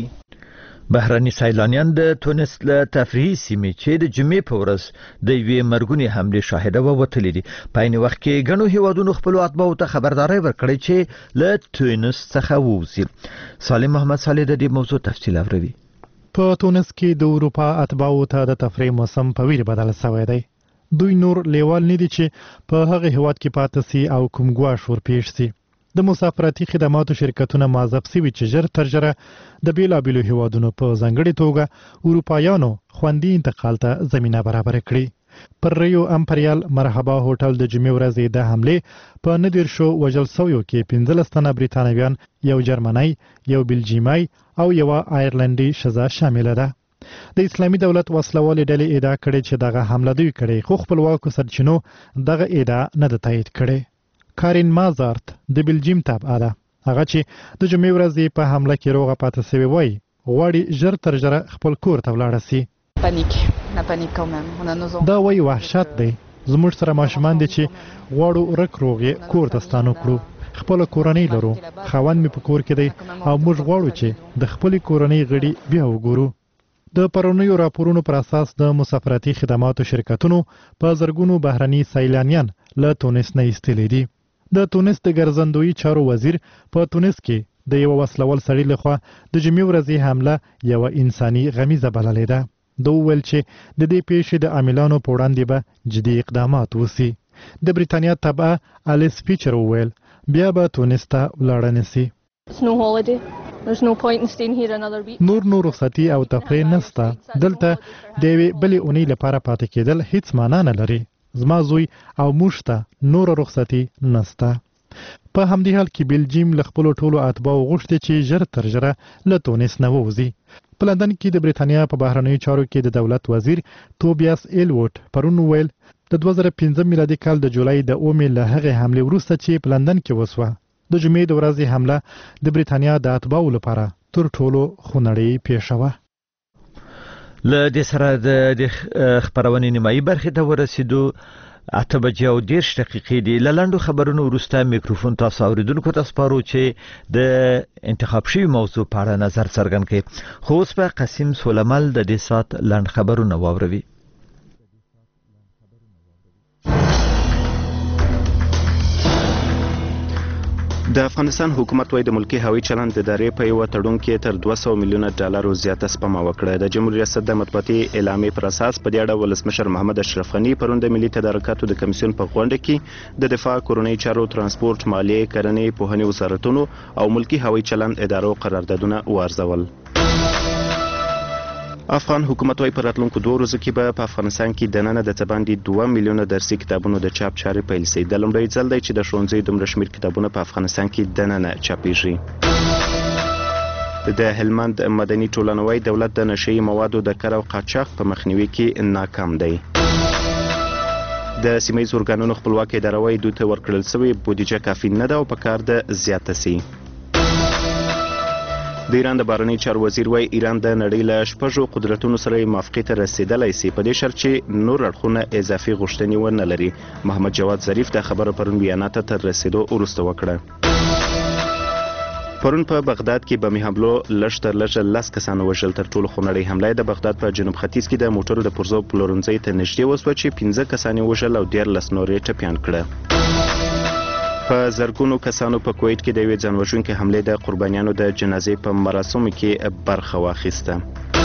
بهرني سیلانیان د تونس له تفریحي سیمې چې د جمعې په ورځ د یوې مرګونې حملې شاهده ووتلي دي. په عین وخت کې ګڼو هیوادونو خپلو اتباعو ته خبرداری ورکړې چې له تونس څخه ووځي. سالم محمد صالح د دې موضوع تفصیل اوري. په تونس کې د اروپا اتباعو ته د تفریح موسم په ویر بدل شوی دی. دوی نور لیوال نه دي چې په هغه هیواد کې پاتې سي او کوم ګواښ ورپېښ سي. د مسافرتي خدماتو شرکتونه معذب سوي چې ژر تر ژره د بیلابېلو هیوادونو په ځانګړې توګه اروپایانو خوندي انتقال ته زمینه برابر کړي. پر ریو امپریال مرحبا هوټل د جمعې ورځې د حملې په 19 وژل شویو کې 15 تنه بریتانویان، یو جرمنی، یو بلجیمای او یو آیرلندي ښځه شامله ده. د اسلامي دولت وسلوالې ډلې ادعا کړې چې دغه حمله دوی کړې خو خپلواکو سرچینو دغه ادعا نه ده تایید کړې. کارین مازارت د بلجیم تابعه ده. هغه چې د جمعې ورځې په حمله کې روغه پاتې شوې وای غواړي ژر تر ژره خپل کور ته ولاړه سي. دا وای وحشت دی. زموږ سره ماشومان دي چې غواړو رک روغې کور ته ستانه کړو. خپل کورنۍ لرو. خاوند مې په کور کې دی او موږ غواړو چې د خپل کورنۍ غړي بیا وګورو. د پرونیو راپورونو پر اساس د مسافرتي خدماتو شرکتونو په زرګونو بهرني سیلانیان له تونس نه ایستلي دي. د تونس د ګرځندوی چارو وزیر په تونس کې د یو وسلوال سړي لخوا د جمعې ورځې حمله یو انساني غمیزه بللې ده. دوی ویل چې د دې پیښې د عاملانو په وړاندې به جدي اقدامات وشي. د بریتانیا تبعه الیس فیچر وویل بیا به تونس ته ولاړه نسی. نور رخصتي او تفریح نسته. دلته د یوې بلې اونۍ لپاره پاتې کېدل هیڅ معنا نه لري. زما زوی او موږ ته نور رخصتي نسته. په همدې حال کې بلجیم له خپلو ټولو اتباعو غوښتي چې ژر تر ژره له تونس نه ووځي. په لندن کې د بریتانیا په بهرنیو چارو کې د دولت وزیر توبیاس ایلوټ پرون وویل د 2015 میلادي کال د جولای د اومې له هغې حملې وروسته چې په لندن کې وسوه د جمعې د ورځې حمله د بریتانیا د اتباعو لپاره تر ټولو خونړۍ پیښه وه. له دې سره د خبرونې نیمایي برخې ته ورسېدو. 8:10 دي. له لنډو خبرونو وروسته میکروفون تاسو اوریدونکو ته سپارو چې د انتخاب شوی موضوع په اړه نظر څرګند کړي. خو اوس په قاسم سولمل د دې سات لنډ خبرونه واوروي. د افغانستان حکومت وايي د ملکی هوایي چلند د ادارې په یو تړون کې تر 200 میلیونه ډالر زیاته سپما وکړه. د جمهوریت ریاست د مطبوعاتي اعلامیې پر اساس په دې اړه ولسمشر محمد اشرف غني پرون د ملي تدارکاتو د کمیسیون په غونډه کې د دفاع، کورنۍ چارو، ترانسپورت، مالیې، کرنې، پوهنې وزارتونو او ملکی هوایي چلند ادارو قراردادونه وارزول. افغان حکومت وايي په راتلونکو 2 ورځو کې به په افغانستان کې دننه د څه باندې 2 میلیونه درسي کتابونو د چاپ چارې پیل شي. د لومړي ځل دی چې د ښوونځیو دومره شمېر کتابونه په افغانستان کې دننه چاپېږي. د هلمند مدني ټولنه وايي دولت د نشهیي موادو د کار او قاچاق په مخنیوي کې ناکام دی. د سیمه‌ییزو ارګانونو خپلواکي اداره وايي دوی ته ورکړل شوې بودیجه کافي نه ده او په کار ده زیاته شي. د ایران د بهرنیو چارو وزیر وايي ایران د نړۍ له 6 قدرتونو سره موافقې ته رسیدلی شي په دې شرط چې نور اړخونه اضافي غوښتنې ونه لري. محمد جواد ظریف د خبرو پرون بیانات تر رسیدو وروسته وکړه. پرون په بغداد کې بمي حملو لږ تر لږه 10 کسان وژل. تر ټولو خونړۍ حمله د بغداد په جنوب ختیځ کې د موټرو د پرزو پلورنځي ته نږدې وسوه چې 15 کسان وژل او 13 نور یې ټپیان کړه. په زرګونو کسانو په کویت کې د یوې ځانوژونکې حملې د قربانیانو د جنازې په مراسمو کې برخه واخیسته.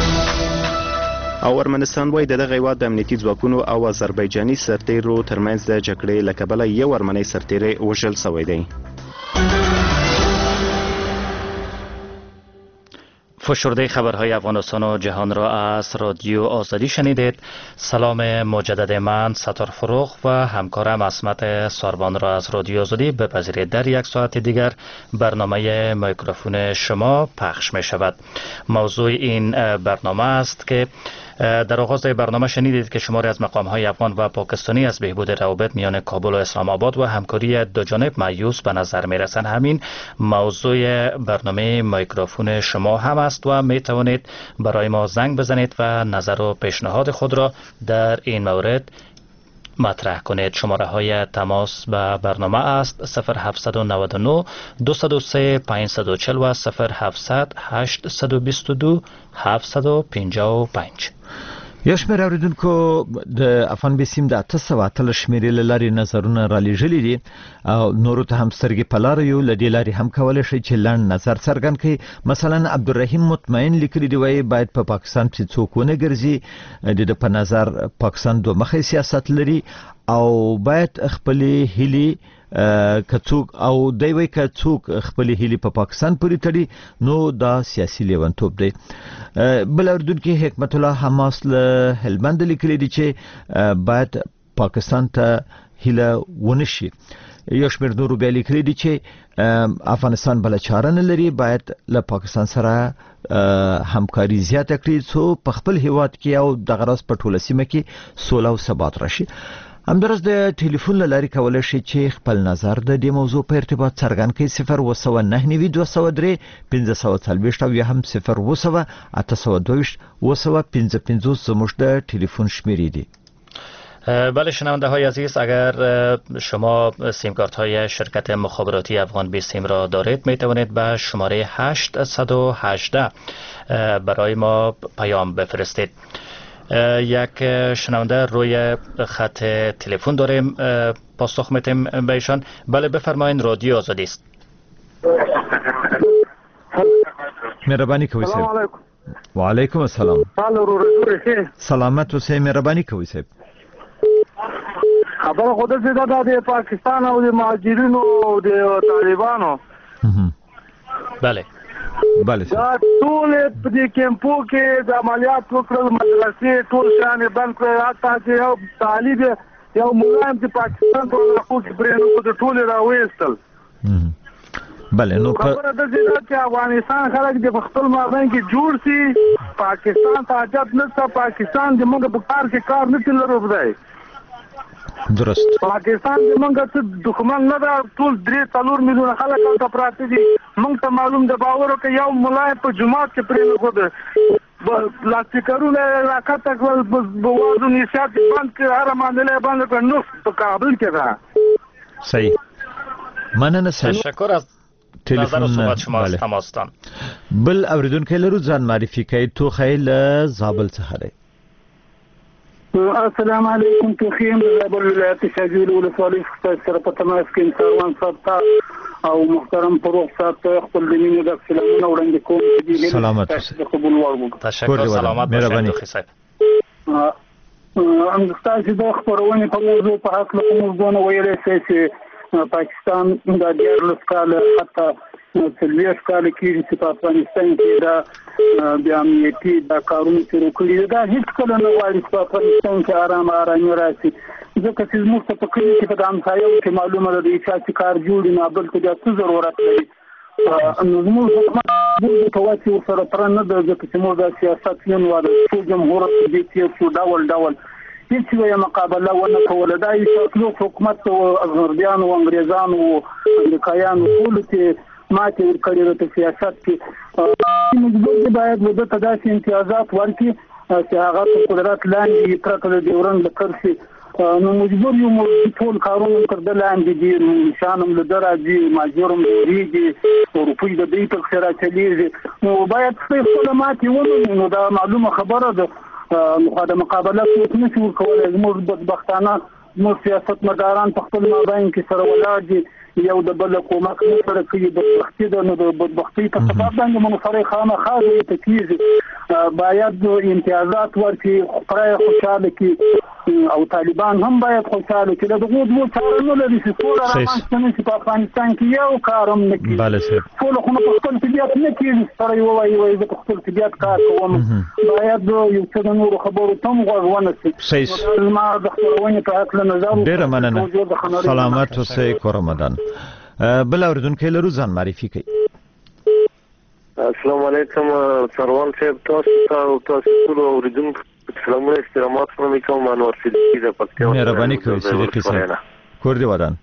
او ارمنستان وايي دغه هیواد د امنیتي ځواکونو او آذربایجاني سرتیرو ترمنځ د جګړې له کبله یو ارمنی سرتیری وژل شوی دی. فشرده خبرهای افغانستان و جهان را از رادیو آزادی شنیدید. سلام مجدد من ستار فروغ و همکارم عصمت ساربان را از رادیو آزادی بپذیرید. در یک ساعت دیگر برنامه میکروفون شما پخش می شود. موضوع این برنامه است که در آغاز برنامه شنیدید که شماری از مقام‌های افغان و پاکستانی از بهبود روابط میان کابل و اسلام آباد و همکاری دو جانب مایوس به نظر می‌رسند. همین موضوع برنامه میکروفون شما هم است و می توانید برای ما زنگ بزنید و نظر و پیشنهاد خود را در این مورد مطرح کنید. شماره های تماس به برنامه است 0799 203 540 و 0700 822 755. یو شمېر اوریدونکو د افغان بیسیم د 800 شمیرې لارې نظرونه را لېږلي دي او نورو ته هم سترګې په لاره یو له دې لارې هم کولی شي چې لنډ نظر څرګند کړي. مثلا عبدالرحیم مطمئن لیکلي دی وایي باید په پاکستان کې څوک ونه ګرځي. د په نظر پاکستان دوه مخی سیاست لري او باید خپلې هیلې کڅوک او دوی کڅوک خپل هیلي په پاکستان پورې تړي نو دا سیاسي لیونتوب دی. بل اردوونکو حکمت الله حماس له هلمند لیکلي دي چې باید پاکستان ته هیله ونشي. یو شمېر نورو بیا لیکلي دي چې افغانستان بل چاره نه لري، باید له پاکستان سره همکاري زیاته کړي څو په خپل هیواد کې او دغه راز په ټوله سیمه کې سوله او ثبات راشي. همدارس د ټلیفون له لارې کولی شي چې خپل نظر د دې موضوع په ارتباط څرګند کړي. 029 203 540 او یا هم 0 822 255 زموږ د ټلیفون شمیرې دي. بله شنونده های عزیز، اگر شما سیم کارت های شرکت مخابراتی افغان بیسیم را دارید می توانید به شماره 818 برای ما پیام بفرستید. یک شنونده روی خط تلفن داریم، پاسخ میتیم به ایشان. بله بفرمایید، رادیو آزادی است. مهربانی کوئ صاحب. و علیکم السلام. سلامت اوسئ، مهربانی کوئ صاحب. خبره خو داسې ده د پاکستان او د مهاجرینو او د طالبانو بله دا ټول په دې کیمپو کې د عملیات وکړل، مدرسې ټول شان بند کړل، حتی چې یو طالب یو ملایم چې پاکستان په علاقو کې پرې نو د ټول راوېستل. بله نو خبره ده چې افغانستان خلک د خپل مابین کې جوړ سي، پاکستان ته حاجت نشته، پاکستان د موږ په کار کې کار نه لري خدای. درست. پاکستان د موږ څه دښمن نه ده، ټول 3-4 میلیونه خلک هلته پراته دي. موږ ته معلوم د باور وکړه یو ملای په جماعت کې پرې نښود، پلاستیکرونه راکته کړل، بوازو نشات بند کړ، هره معامله بند کړ، نفت په کابل کې ده. صحیح، مننه. تشکر از نظر و صحبت شما از تماستان. بل اوریدونکو لرو ځان معرفي کوي. تو خیل زابل څخه دی. السلام علیکم. توخیم د زابل ولایت شاجوی ولسوالۍ څخه سره په تماس کې سروان صاحب او محترم فروغ صاحب ته خپل د مینې د سلامونه وړاندې کوم. سلامت اوسئ. قبول وړم. تشکر. سلامت مهرباني. تاسو د خبرونې په موضوع په حق له کوم ځونه ویلې چې پاکستان د 14 کال حتی 30 کال کې چې په افغانستان کې دا د امنیتي د کارونو شروع کړي، دا هیڅ کله نه غواړي چې په افغانستان کې آرام راشي، ځکه چې موږ ته په کلی کې په همسایو کې معلومه ده چې کار جوړ نه بل ته څه ضرورت لري. نو موږ حکومت په واچو سره تر نه د ځکه چې موږ د سیاست نه وایو چې جمهوریت دې چې ډول هیڅ یو مقابله ونه کوله. دا یو حکومت او غربیان او انګریزان او امریکایان ټول چې ماته ورکړي د سیاست کې موږ باید د تداسي امتیازات ورکړي چې هغه قدرت لاندې پرته د ډیورنډ لکرسي. نو مجبور یو ټول کارونه کړل لاندې دي، نشانم له درازي ماجورم دیږي او روپۍ د دې په خیره چلیږي. نو باید خپل ماته ونه، نو دا معلومه خبره ده. نو دا مقابله څوک نشي ورکولای. زموږ بدبختانه موږ سیاست مداران په خپل مابین کې سره ولاړ دي، یو د بل کومک نه سره کوي. بدبختي ده، نو د بدبختي په سبب باندې موږ سره خامخا دې تکیږي. باید امتیازات ورکړي، خپل خوشاله کړي او طالبان هم باید خوشاله کړي. دغه دوه چاره نه لري چې ټول افغانستان چې په افغانستان کې یو کارم نه کوي. بله صاحب، ټول خو په خپل طبیعت نه کېږي، سره یو وایي زه په خپل طبیعت کار کوم. باید یو څه د نورو خبرو ته غوږ ونه شي. صحیح. ما د خبرونې په حق له نظر ډېره مننه. سلامت اوسئ. کورمدان. بل اوریدونکو لرو ځان معرفي کوي. السلام علیکم سروان صاحب، تاسو ته او تاسو ټول اوریدونکو سلامونه استرامات کوم. انور صدیقی د پکتیا. مهرباني کوئ صدیقی صاحب. کور دی ودان.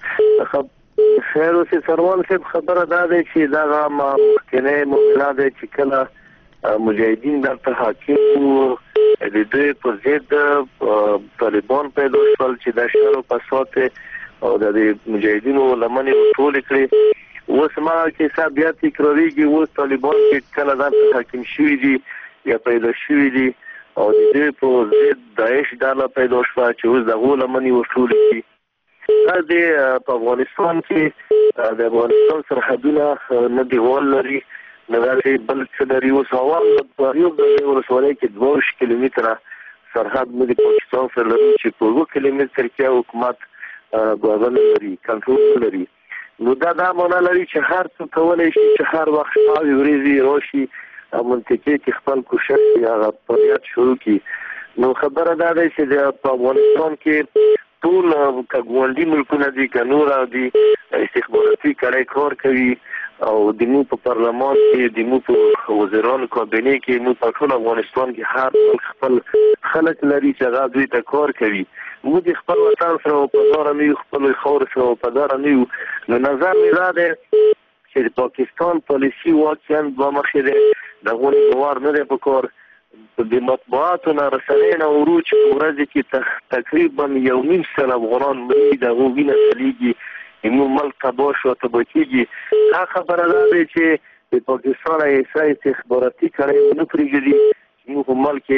خیر اوسې سروان صاحب، خبره دا ده چې دا مخکنه معامله ده چې کله مجاهدین دلته حاکم وو، د دوی په ضد طالبان پیدا شول چې د شر او فساد او د مجاهدینو لمنې ټول کړي. اوس ما کې حساب بیا تکراریږي، اوس طالبان چې کله دلته حاکم شوي دي یا پیدا شوي دي او د دوی په ضد داعش ډله پیدا شوه چې اوس د هغو لمنې ورټول کړي. دا د په افغانستان کې د افغانستان سرحدونه نه دیوال لري نه داسې بل څه لري. اوس هوا په یو د ولسوالۍ کې 22 کیلومتره سرحد نه د پاکستان سره لري چې په 2 کیلومتر کې حکومت غوښتل لري، کنټرول لري. نو دا معنا لري چې هر څه کولای شي چې هر وخت او ورېزي راشي منطقې کې خپل کوشش یا فعالیت شروع کړي. نو خبره دا ده چې د افغانستان کې ټول کګوندي ملکونه دي، کنور دي، استخباراتي کړي کار کوي او د مو په پارلمان کې د مو په وزیرانو کابینه کې مو په ټول افغانستان کې هر خپل خلک لري چې هغه دوی ته کار کوي. موږ خپل وطن سره په دار نه یو، خپل خور سره په دار نه یو. نو نظر مې را ده چې د پاکستان پالیسي واقعا با مخې ده، د غونې باور نه ده په کار. د مطبوعاتو نه رسنۍ نه ورو چې په ورځ کې تقریبا 1.5 سل افغانان مړي، د هغو وینه چلیږي، زموږ ملک تباه شو، تباه کېږي. دا خبره دا ده چې د پاکستان ایسا استخباراتي کړۍ نه پرېږدي چې موږ په ملک کې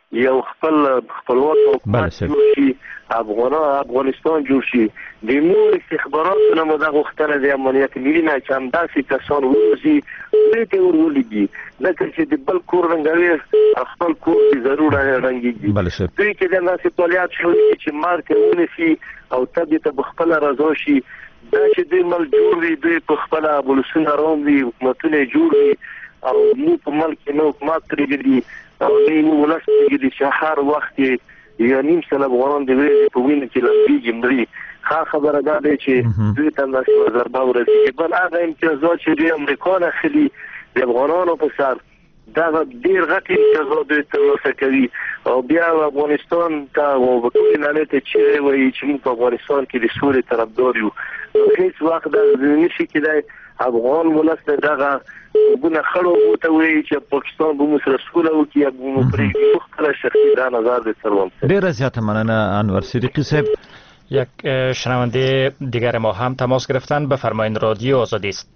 یو خپلواک حکومت جوړ شي، افغانستان جوړ شي. د نور استخباراتو نه مو دا غوښتنه د امنیت ملي نه چې همداسې کسان وروزي دوی ته ورولېږي، ځکه چې د بل کور رنګوي خپل کور کې ضرور رنګېږي. دوی چې داسې فعالیت شوي چې مار ته ونیسي او تبې ته په خپله رضا شي، دا چې دوی ملک جوړ وي، دوی په خپله بولسونه روان دي، حکومتونه یې جوړ وي او موږ په ملک کې نه حکومت پرېږدي او نه یې موږ ولس پرېږدي چې هر وخت یې یا نیم سل افغانان د ورځې په وینو کې لمبېږي مري. ښه خبره دا دی چې دوی ته همداسې ضربه ورسېږي. بل هغه امتیازات چې دوی امریکا نه اخلي د افغانانو په سر، دغه ډېر غټ امتیازات دوی ترلاسه کوي او بیا افغانستان ته او ټولې نړۍ ته چیغې وایي چې موږ په افغانستان کې د سولې طرفدار یو. هېڅ وخت دا نشي کېدای افغان ولس ته دغه خوبونه خړو ورته وایي چې پاکستان به موږ سره سوله وکړي یا به مو پرېږدي. خپله شخصي دا نظر دی سروان صاحب. ډېره زیاته مننه انور صدیقی صاحب. یک شنونده دیگر ما هم تماس گرفتن. بفرمایید، رادیو آزادی است.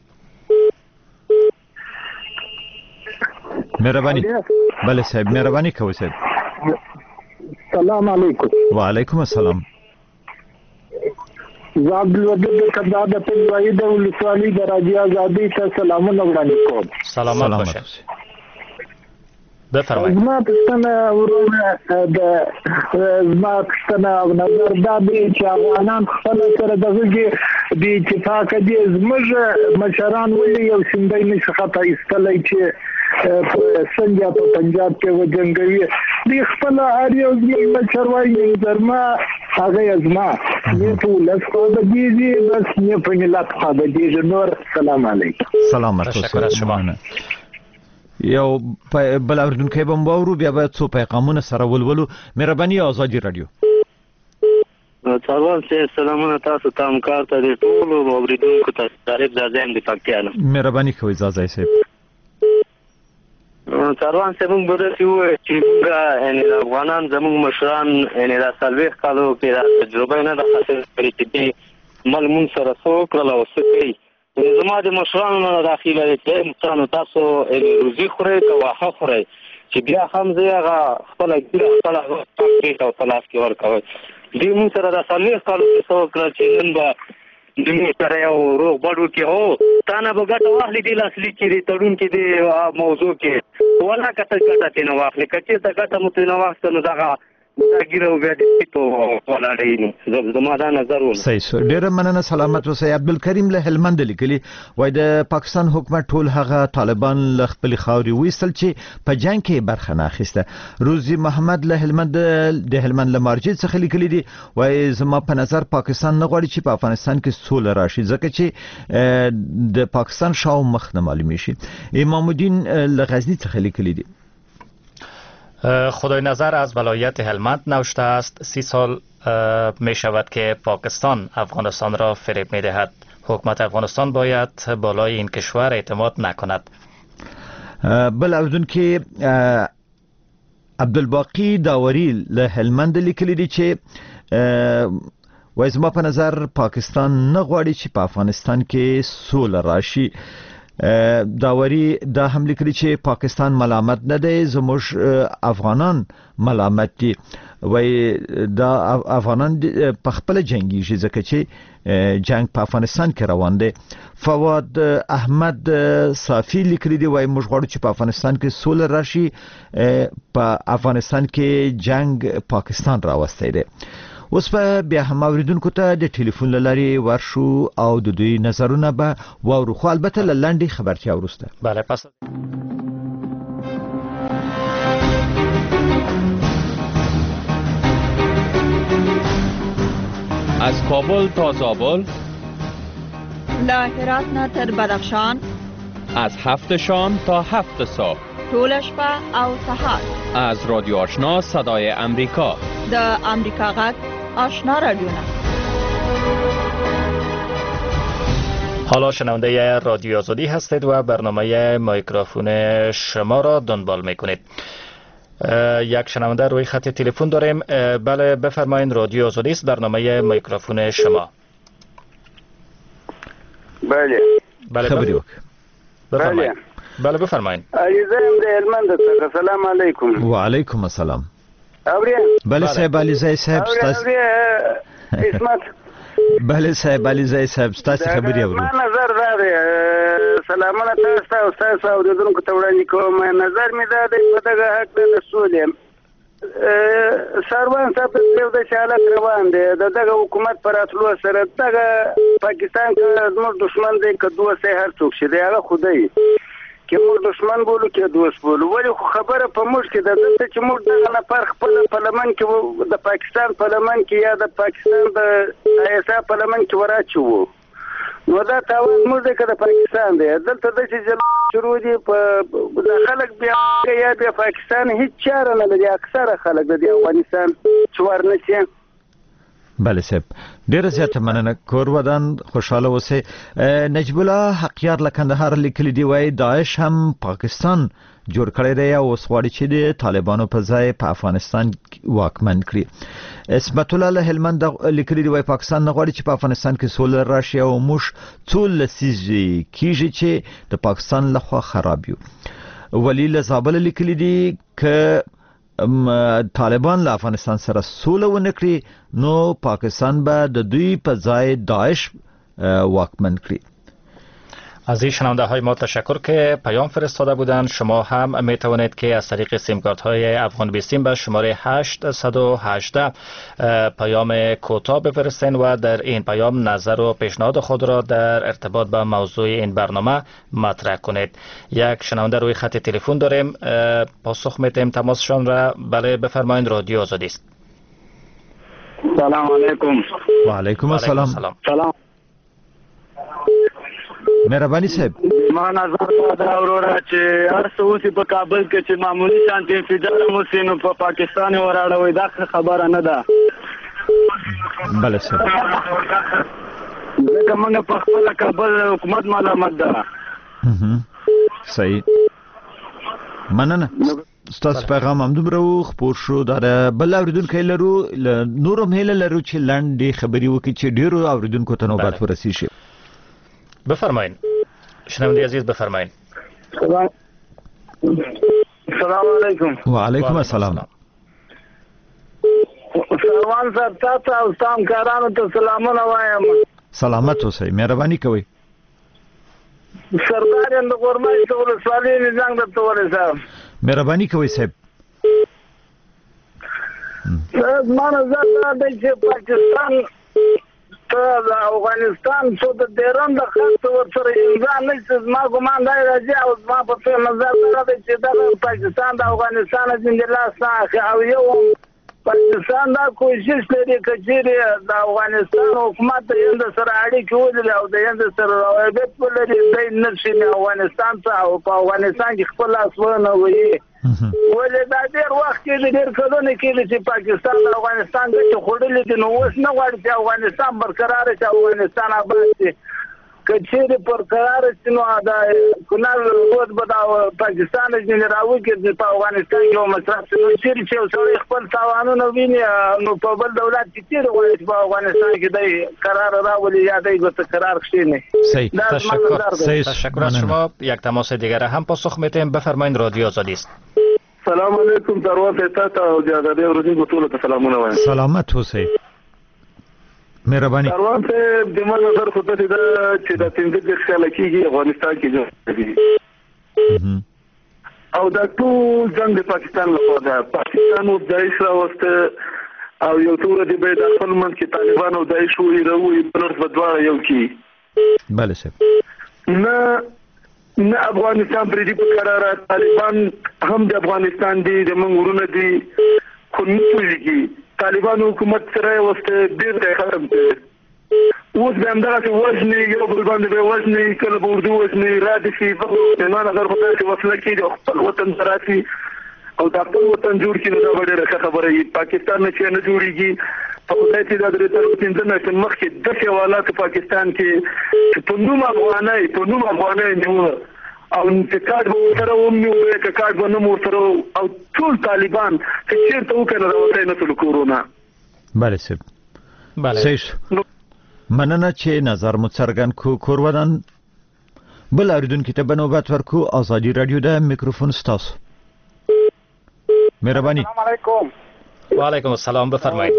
مهربانی. بله صاحب، مهربانی کوئ صاحب. سلام علیکم. و علیکم السلام. زه عبدالودود کردار د پنځوایي د ولسوالۍ د راډیو آزادۍ ته سلامونه وړاندې کوم. سلامت باشه. بفرمایید. زما پوښتنه ورونه زما پوښتنه او نظر دا دی چې افغانان خپله سره دغه کې د اتفاق دي، زموږ مشران ولې یو شونډی نشي خطا ایستلی چې په سند یا په پنجاب کې وجنګوي. دوی خپله هر یو زموږ مشر وایي زما هغه یې زما، نه په ولس خوابدېږي بس نه په ملت خوابدېږي. نور سلام علیکم. سلامت اوسئ. یو بل اوریدونکی به مو واورو، بیا به څو پیغامونه سره ولولو. مهرباني آزادي رادیو. څاروال صاحب سلامونه تاسو ته، همکار ته، د ټولو اوریدونکو ته. طارق زازی د پکتیا نه. مهرباني کوئ زازی صاحب. څاروال صاحب موږ به داسې ووایو چې موږ یعنې افغانان زموږ مشران یعنې دا 40 کالو کې دا تجربه نه ده حاصل کړې چې دې مل موږ سره څه وکړل او څه کوي. زما د مشرانو نه داخله دی چې مشرانو تاسو روزي خورئ که واښه خورئ چې بیا هم زه هغه خپله ګیره خپله پرېږدئ او په لاس کې ورکوئ. دوی موږ سره دا 40 کالو کې څه وکړل چې نن به موږ سره یو روغ بډ وکړي. هو تا نه به ګټه واخلي دې لاسلیک کې دې تړون کې دې موضوع کې ولا که ته ګټه ترېنه واخلې، که چېرته ګټه مو ترېنه واخیسته نو دغه ګیره او بیا د سپیتو ولاړوي. زما دا نظر و. صحیح شو. ډېره مننه. سلامت اوسئ. عبدالکریم له هلمند لیکلي وایي د پاکستان حکومت ټول هغه طالبان له خپلې خاورې وایستل چې په جنګ کې برخه نه اخیسته. روزي محمد له هلمند د هلمند له مارجې څخه لیکلي دي، وایي زما په نظر پاکستان نه غواړي چې په افغانستان کې سوله راشي، ځکه چې د پاکستان شاو مخ نه معلومې شي. امام الدین له غزنی څخه لیکلي دي. خدای نظر از ولایت هلمند نوشته است 30 سال می شود که پاکستان افغانستان را فریب می دهد. حکومت افغانستان باید بالای این کشور اعتماد نکند. بل اوریدونکی عبدالباقی داوری له هلمند لیکلی دی چې وایي زما په نظر پاکستان نه غواړي چې په افغانستان کې سوله راشي. داوری دا هم لیکلی چې پاکستان ملامت نه دی، زموږ افغانان ملامت دي. وایي دا افغانان په خپل جنگیږي ځکه چې جنگ په افغانستان کې روان دی. فواد احمد صافی لیکلی دی، وایي موږ غواړو چې په افغانستان کې سوله راشي، په افغانستان کې جنگ پاکستان راوستی دی. اوس په بیا هم اوریدونکو ته د ټلیفون له لارې ورشو او د دوی نظرونه به واورو، خو البته له لنډې خبرتیا وروسته. بله پس از کابل تا زابل، له هرات نه تر بدخشان، از 7 شام تا 7 صبح، ټوله شپه او سهار. از رادیو آشنا صدای امریکا، د امریکا غږ آشنا رادیونا. حالا شنونده رادیو آزادی هستید و برنامه میکروفون شما را دنبال میکنید. یک شنونده روی خط تلفن داریم. بله بفرمایید، رادیو آزادی است، برنامه میکروفون شما. بله خبری بفرمایید. بله بفرمایید. عزیزم د هلمند څخه، سلام علیکم. و علیکم السلام. بله صاحب علیزی صاحب ستاسو اسمت بله صاحب علیزی صاحب ستاسو خبرې اورو ما نظر دا دی سلامونه تاسو او تاسو اوریدونکو ته وړاندې کوم نظر مې دا دی په دغه حق د سولې سروان صاحب د حالت روان دی دغه حکومت پر اتلو سره دغه پاکستان کې زموږ دشمن دی که دوست هر څوک شي دی هغه خدای کې موږ دشمن بولو کې دوست بولو ولی خو خبره په موږ کې ده چې موږ دغه نفر خپل پارلمان کې د پاکستان پارلمان کې یا د پاکستان د ایسا پارلمان کې وراچو نو دا تاوان موږ کې د پاکستان دی دلته د چې شروع دي په خلک بیا یا د پاکستان هیڅ چاره نه لري اکثره خلک د افغانستان چوار نشي بله صاحب ډیره زیاته مننه کور ودان خوشاله اوسئ نجیب الله حقیار له کندهار لیکلي دی وایي داعش هم پاکستان جوړ کړی دی او اوس غواړي چې د طالبانو په ځای په افغانستان واکمن کړي اسمت الله له هلمند لیکلي دی وایي پاکستان نه غواړي چې په افغانستان کې سوله راشي او موږ څو لسیزې کېږي چې د پاکستان لخوا خراب یو ولی له زابل لیکلي دی که طالبان له افغانستان سره سوله ونکړي نو پاکستان به د دوی په ځای داعش واکمن کړي. از این شنونده های ما تشکر که پیام فرستاده بودند. شما هم می توانید که از طریق سیم کارت های افغان بیسیم به شماره 818 پیام کوتاه بفرستین و در این پیام نظر و پیشنهاد خود را در ارتباط با موضوع این برنامه مطرح کنید. یک شنونده روی خط تلفن داریم، پاسخ میدیم تماسشان را. بله بفرمایید، رادیو آزادی است. سلام علیکم. و علیکم السلام. سلام. مهرباني صاحب ما نظر دا وروره چې هر څه اوسې په کابل کې چې معمولی شانتي انفجار اوسې نو په پاکستان وراړوي دا خبره نه ده. بله صاحب ځکه موږ په خپله کابل حکومت ملامت ده. صحیح مننه. ستاسو پیغام هم دومره خپور شو. دا بل اوریدونکو لرو نور هم هیله لرو چې لاندې خبرې وکړي چې ډیرو اوریدونکو ته نوبت ورسیږي. بفرمایید شنونده عزیز، بفرمایید. سلام علیکم. و علیکم السلام. سروان صاحب تاسو او تاسو کارانو ته سلامونه وایم. سلامت اوسئ، مهرباني کوئ. سردار اند ګورمای ته ولسوالۍ نظام درته ورسم. مهرباني کوئ صاحب. ما نظر دا دی چې پاکستان د افغانستان څو د ډیرن د خاص ورسره امضا نشي. زما ګمان دی راځي او زما په نظر دا دی چې د پاکستان د افغانستان ځینګلاس نه او یو پاکستان دا کوشش لري چې د افغانستان حکومت د هند سره اړیکې ولري او د هند سره روابط ولري د نشي افغانستان ته او په افغانستان کې خپل اسونه وي. ولې دا ډېر وخت کې ډېر کلونه کې چې پاکستان او افغانستان د خړلې دي نو اوس نه غواړي چې افغانستان برقرار شي، افغانستان آباد شي. کچېرې برقرار شي نو دا کونال روز به د پاکستان جنراوي کې په افغانستان کې مصرف شي. چې اوسړي خپل تاوانونه ویني نو په بل دولت کې چیرې غواړي په افغانستان کې د قرار راولي یا د قرار کښینه. صحیح، تشکر از شما. یک تماس دیگر هم پاسخ میدیم. بفرمایید، رادیو آزادی است. سلام علیکم. ضرورت تاسو او د آزادۍ ورځې ټول ته سلامونه وایم. سلامت اوسئ، مهرباني. ضرورت د ما نظر خو ته دا چې د 15 کال کېږي افغانستان کې جوړ او دا ټول جنگ د پاکستان لپاره ده. پاکستان او داعش راوسته او یو ټول دی به د خپل منځ کې طالبان او داعش وي راوي بلر په دواړه یو کې. بله صاحب. نه افغانستان پر دې په قرار طالبان هم د افغانستان دي د منګورونه دي خو نه پوهیږي طالبان حکومت سره وسته ډېر ختم کړ. اوس به همدغه وژنې یو بل باندې به وژنې کله به اردو وژنې را دي شي په ما نظر خو ته وسله کې د خپل وطن سره او د خپل وطن جوړ کړي دا ډېره خبره ای. پاکستان نه چې نه جوړیږي په خدای چې دا درې تر پنځه نه مخکې د حوالات پاکستان کې په نوم افغانۍ نیو او انتقاد به سره ومنو به کاټ به نو سره او ټول طالبان چې چیرته وکړه راوته نه ټول کورونا. بله صاحب. بله صحیح. مننه چې نظر مو څرګند کو. کور ودان بل اوریدونکو ته بنوبت ورکو. آزادي رادیو د میکروفون ستاسو. مهرباني. السلام علیکم. و علیکم السلام، بفرمایید.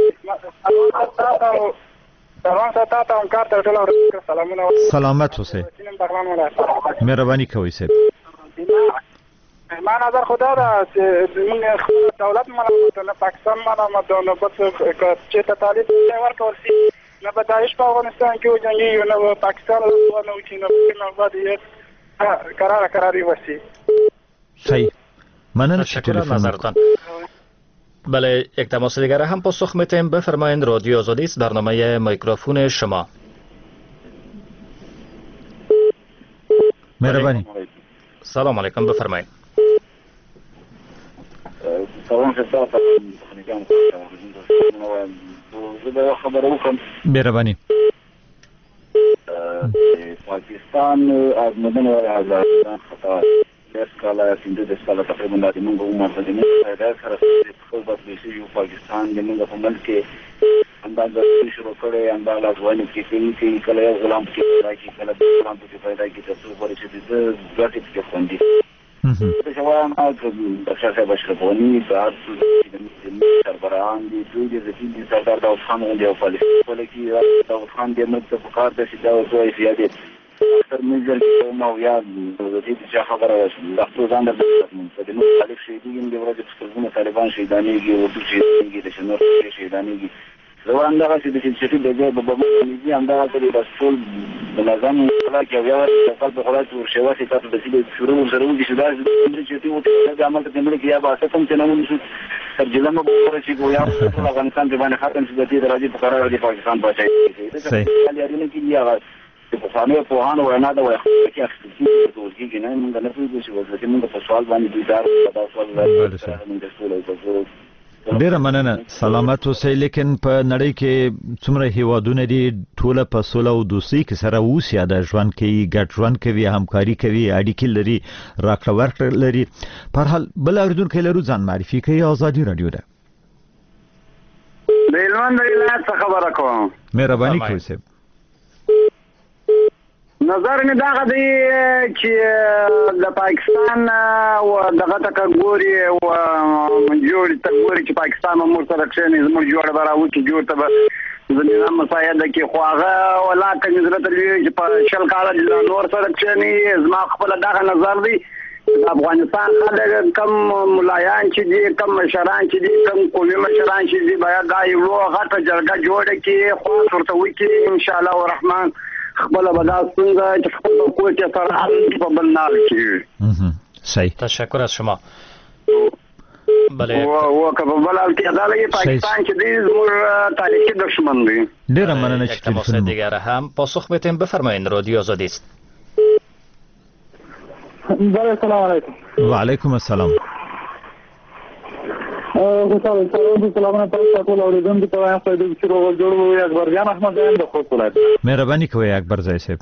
سلامت اوسئ. مهرباني کوئ صاحب. ما نظر خدا دا چې موږ دولت ملامت نه پاکستان ملامت نه بس چې ته طالب ورکول شي نه به داعش په افغانستان کې وجنګي نه پاکستان نه وچی نه بعد قراری وسی. صحیح. مننه تشکر نظرتان. بله، یک تماس دیگر هم پاسخ میتیم. بفرمایید. رادیو آزادی است، برنامه میکروفون شما. مهربانی. سلام علیکم، بفرمایید. سلام شما. زه خبر وکم. مهربانی. پاکستان از مدن آزادی خطا کاله سیند د سکاله تقریبا د موږ عمر د نه دا سره خپل بسې یو پاکستان د موږ په ملک کې اندازه شروع کړي اندازه ځواني کې کله غلام کې راځي کله د غلام کې پیدا کې تاسو ورې چې د ګټې کې خوندي د شوام د شخصي بشرفونی د سربراهان دي دوی د دې سردار د خان او فلسطین کې د خان د مت په کار د سیده او سوي زیاده تر منځل کې مو یا د دې چې خبره ده تاسو ځان د مختلف شهیدین د ورځې په څیر طالبان شهیدانېږي او د شهیدانېږي د شنو شهیدانېږي زه اندازه چې د چې د دې په بابا نيزي اندازه د رسول د نظام خلاص یو یو د خپل خلاص ورشوه چې تاسو د دې شروع سره د شهدا چې ته د عمل ته ملي یا با څه څنګه نو تر جلمه به چې ګویا په افغانستان کې باندې ختم شي د دې راځي په قرار دی پاکستان بچای صحیح یاري کې یا په فانو په هانو وینا دا وایي چې اخستي د توګه کې نه موږ نه پوهیږو چې وځي موږ په سوال باندې دوی دار دا سوال راځي ډیره مننه. سلامت اوسئ. لیکن په نړۍ کې څومره هیوادونه دي ټوله په سوله او دوستۍ کې سره اوسي د ژوند کې ګډ ژوند کوي، همکاري کوي، اړیکې لري، راکړه ورکړه لري. په هر حال بل اوریدونکو لرو ځان معرفي کوي. آزادي رادیو ده. د هلمند ولایت څخه خبره کوم. مهرباني کوئ صاحب. نظر می دا غدي چې د پاکستان او دغه تکګوري او جوړ تکګوري چې پاکستان مو سره کښینې زموږ جوړ براو چې جوړ ته زمينه مسایده کې خواغه ولا کني زړه تر چې په شل کال د نور سره کښینې زما خپل دغه نظر دی. د افغانستان خلک کم ملایان چې دي، کم مشران چې دي، کم قومي مشران چې دي، باید دا یو غټه جرګه جوړه کې خو ورته وکړي ان شاء الله الرحمن. خپل بدا څنګه چې خپل کوچ سره حل په بلنال کې. صحیح. تشکر از شما. بله او کله بلال کې ادارې پاکستان چې دې زموږ تاریخي دشمن دي. ډیره مننه چې تماس دیگر هم پاسخ میتیم. بفرمایید. رادیو آزادی است. بله سلام علیکم. و علیکم السلام. مهرباني کوئ اکبر زای صاحب.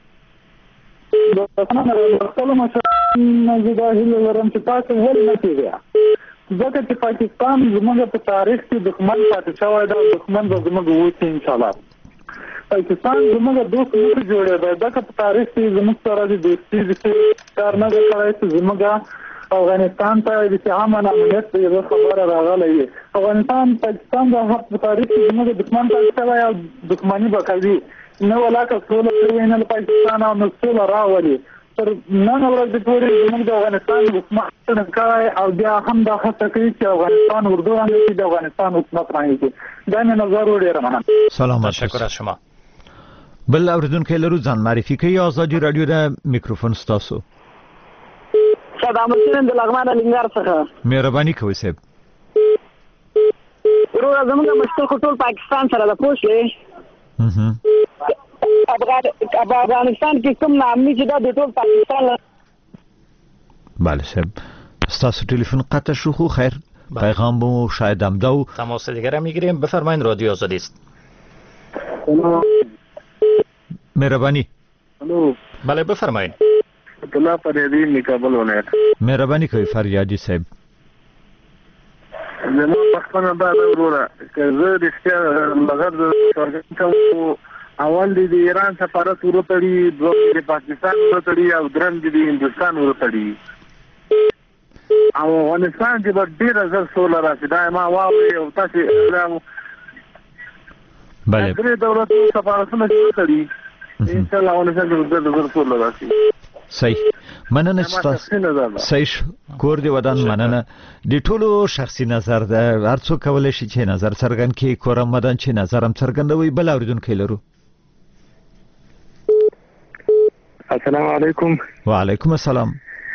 ځکه چې پاکستان زموږ په تاریخ کې دښمن پاتې شوی دا دښمن به زموږ ووسي ان شاء الله. پاکستان زموږ دوست نه جوړېده ځکه په تاریخ کې زموږ سره د دوستي د کار نه کوي چې زموږ افغانستان ته د امن امنیت یو خبره راغلی. افغانستان پاکستان د حق په تاریخ کې زموږ دښمن پاتې شوی او دښمني به کوي نه ولاکه ټول کوي نه پاکستان او نه ټول راولي تر نن ورځې پورې زموږ د افغانستان حکومت کوي او بیا هم دا هڅه کوي چې افغانستان اردو باندې د افغانستان حکومت باندې دا نه نظر وړي مننه. سلام. تشکر از شما. بل اوریدونکو لرو ځان معرفي کوي. آزادي رادیو د میکروفون ستاسو. صدام حسین د لغمان لنګار څخه. مهرباني کوئ صاحب. ورور زموږ مشکل ټول پاکستان سره د پوښي. افغانستان کې کوم نامي چې دا د ټول پاکستان. بله صاحب ستاسو تلفن قطع شو. خو خیر پیغام بو شاید هم دو. تماس دیگر میگیریم. بفرمایید. رادیو آزادی است. مهربانی. بله بفرمایید. عبدالله فریادی میکابل ولایت. مهرباني کوي فریادی صاحب. زموږ پښتانه دا وروره که زه رښتیا لغت څرګند اول د ایران سفارت ورتړي، دوم د پاکستان ورتړي او درم د هندستان ورتړي. افغانستان کې به ډیره زر سوله راشي دا ما واوري او تاسو بله درې دولتونو سفارتونه جوړ کړي ان شاء الله افغانستان کې ډیره زر سوله راشي صحیح مننه صحیح کور دی ودان مننه د ټولو شخصي نظر ده هر څوک کولای شي چې نظر څرګند کړي کورم مدان چې نظر هم څرګندوي بل اوریدونکو لرو السلام علیکم وعلیکم السلام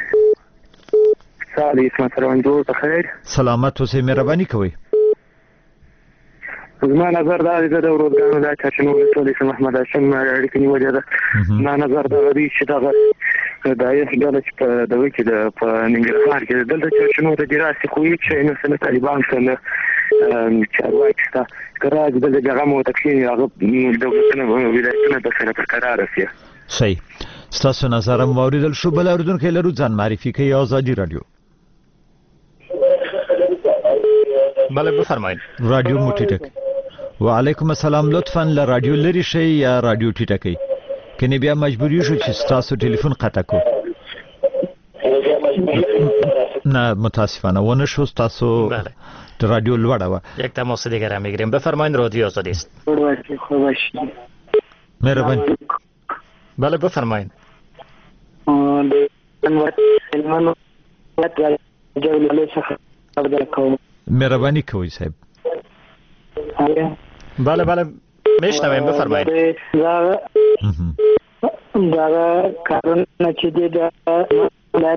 سالي اسمه سروانجو بخیر سلامت اوسئ مهرباني کوئ زما نظر دا دی د ورځګانو دا چې نو ټول اسم محمد هاشم اړیکې نیولې ده ما نظر دا دی چې دا دایښ ډله چې په دغه کې د په ننګرهار کې دلته چې نو د دراسي خو هیڅ شي نه سره طالبان سره چارواکي ستا قرار د دغه مو تکشین هغه دولتونه ولایتونه د سره پر قرار رسي صحیح ستاسو نظر هم واوریدل شو بل اوریدونکو لرو ځان معرفي کوي آزادي رادیو بله بفرمایید رادیو مو ټیټک وعلیکم السلام لطفا ل رادیو لري شي یا رادیو ټیټه کوي کني بیا مجبوری شو چې تاسو ټلیفون قطع کو نه متاسفانه ونه شو تاسو رادیو لوړه و یک تماس دیگر هم میگیریم بفرمایید رادیو آزادی است مهربانی بله بفرمایید مهربانی کوي صاحب بله بله میشنویم بفرمایید دا کارونه چې د ولایت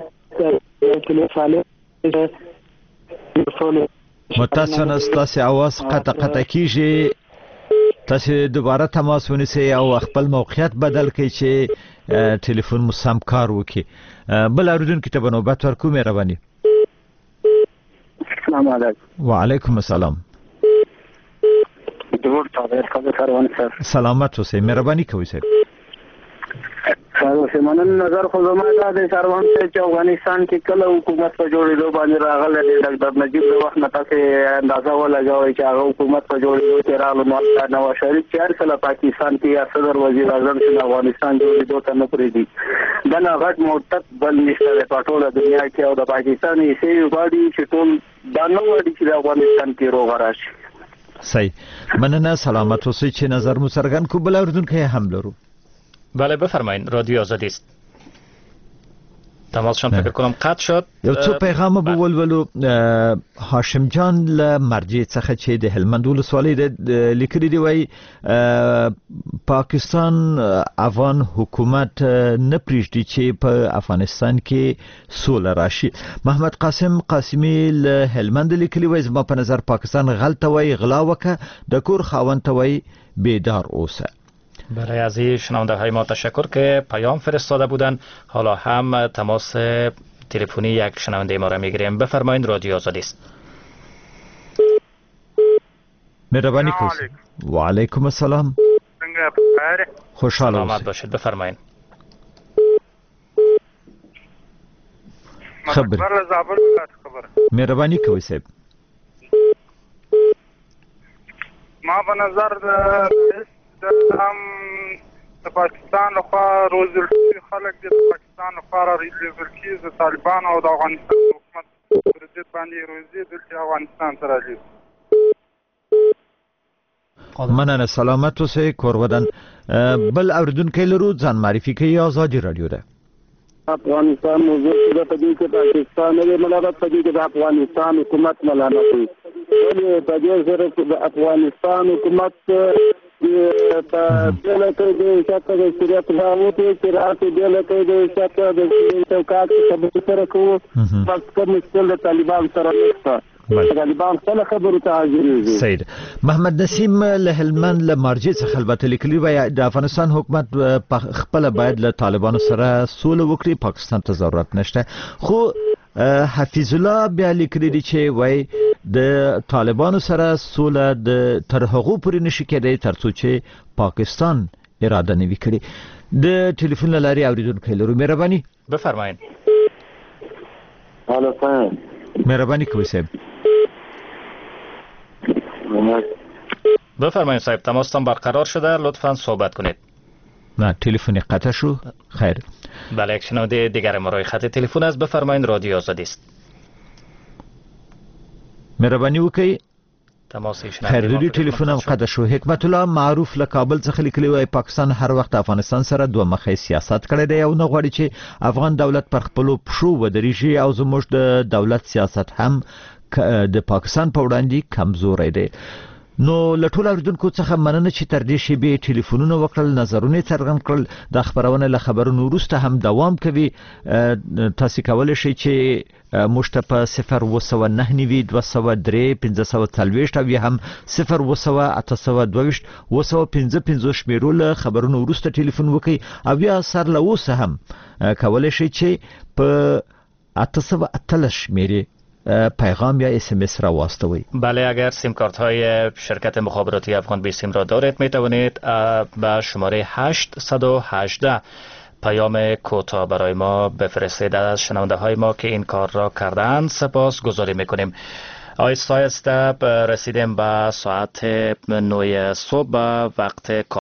متاسفانه ستاسو आवाज قطع کیږي تاسو دوباره تماس ونیسئ او خپل موقعیت بدل کړئ چې ټلیفون مو سم کار وکړي بل اوریدونکو ته نوبت ورکوم مهرباني السلام علیکم وعلیکم السلام سلامت اوسئ مهرباني کوئ صاحب سیمانن نظر خو زما دا د سروان چې افغانستان کې کله حکومت په جوړېدو باندې راغله د ډاکټر نجیب د وخت نه تاسو اندازه ولګوي چې هغه حکومت په جوړېدو کې راغله نو نواز شریف چې هر کله پاکستان کې یا صدر وزیر اعظم چې افغانستان جوړېدو ته نه پرېږدي دا نه غټ مرتد بل نشته د ټوله دنیا کې او د پاکستان یې غواړي چې ټول دا نه غواړي چې د افغانستان کې روغ راشي صحیح مننه سلامت اوسئ چې نظر مو څرګند کو بل اوریدونکو هم لرو بله بفرمایید رادیو آزادی است تماسشان فکر کنم قطع شد یو څو پیغام به ولولو هاشم جان له مرجع څخه چې د هلمند ولسوالۍ د لیکلي دی وای پاکستان افغان حکومت نه پریږدي چې په افغانستان کې سوله راشي محمد قاسمی له هلمند لیکلي وای زما په نظر پاکستان غلطه وای غلا وکړه د کور خاوند ته وای بیدار اوسه برای از شنونده های ما تشکر که پیام فرستاده بودن حالا هم تماس تلفنی یک شنونده ما را میگیریم بفرمایید رادیو آزادی است مهربانی کنید و علیکم السلام خوشحال سلامت باشید بفرمایید خبر مهربانی کنید صاحب ما به نظر هم د پاکستان لخوا روزل شوي خلک د پاکستان لخوا روزل کېږي د طالبان او د افغانستان حکومت پر ضد باندې روزي دلته افغانستان ته راځي مننه سلامت اوسئ کور ودان بل اوریدونکو لرو ځان معرفي کوي آزادي رادیو ده افغانستان موضوع د پدې کې پاکستان نه ملامت پدې کې د افغانستان حکومت ملامت وي ولې په دې سره د افغانستان حکومت په دله کې د شاته د شریعت راوته چې راته دله کې د شاته د توکات خبرې سره کوو پس کوم مشکل د طالبان سره نشته طالبان څه خبرو ته حاضرېږي سید محمد نسیم له هلمند له مرجع څخه البته لیکلي وای د افغانستان حکومت خپل باید له طالبانو سره سوله وکړي پاکستان ته ضرورت نشته خو حفیظ الله بیا لیکلي دي چې وای د طالبانو سره سوله د تر هغه پورې نشي کېدای ترڅو چې پاکستان اراده نه وکړي د ټلیفون لاري اوریدونکو لرو مهرباني بفرمایید الو فهم مهرباني کوئ صاحب بفرمایید صاحب تماستان برقرار شده لطفاً صحبت کنید نه تلفن قطع شو خیر بله یک شنونده دیگر ما روی خط تلفن است بفرمایید رادیو آزادی است مهرباني وکړئ. تماسیش خیردوی ټلیفون هم قطع شو. حکمت الله معروف له کابل څخه لیکلی وای پاکستان هر وخت افغانستان سره دوه مخی سیاست کړی دی او نه غواړي چې افغان دولت پر خپلو پښو ودرېږي او زموږ د دولت سیاست هم د پاکستان په وړاندې کمزوری دی. نو له ټولو اورېدونکو څخه مننه چې تر دې شیبې ټلیفونونه وکړل، نظرونه څرګند کړل. د خبرونه له خبرونو وروسته هم دوام کوي. تاسو کولی شئ چې موږ ته په 029 203 1540 او یا هم 02822 255 شمیرو له خبرونو وروسته ټلیفون وکړئ او یا سر له اوسه هم کولی شئ چې په 818 شمیرې پیغام یا SMS را واستوید. بله، اگر سیم کارت های شرکت مخابراتی افغان بیسیم را دارید می توانید به شماره 818 پیام کوتاه برای ما بفرستید. از شنونده های ما که این کار را کردند سپاس گزاری می کنیم. آیسته رسیدیم به ساعت 9 صبح وقت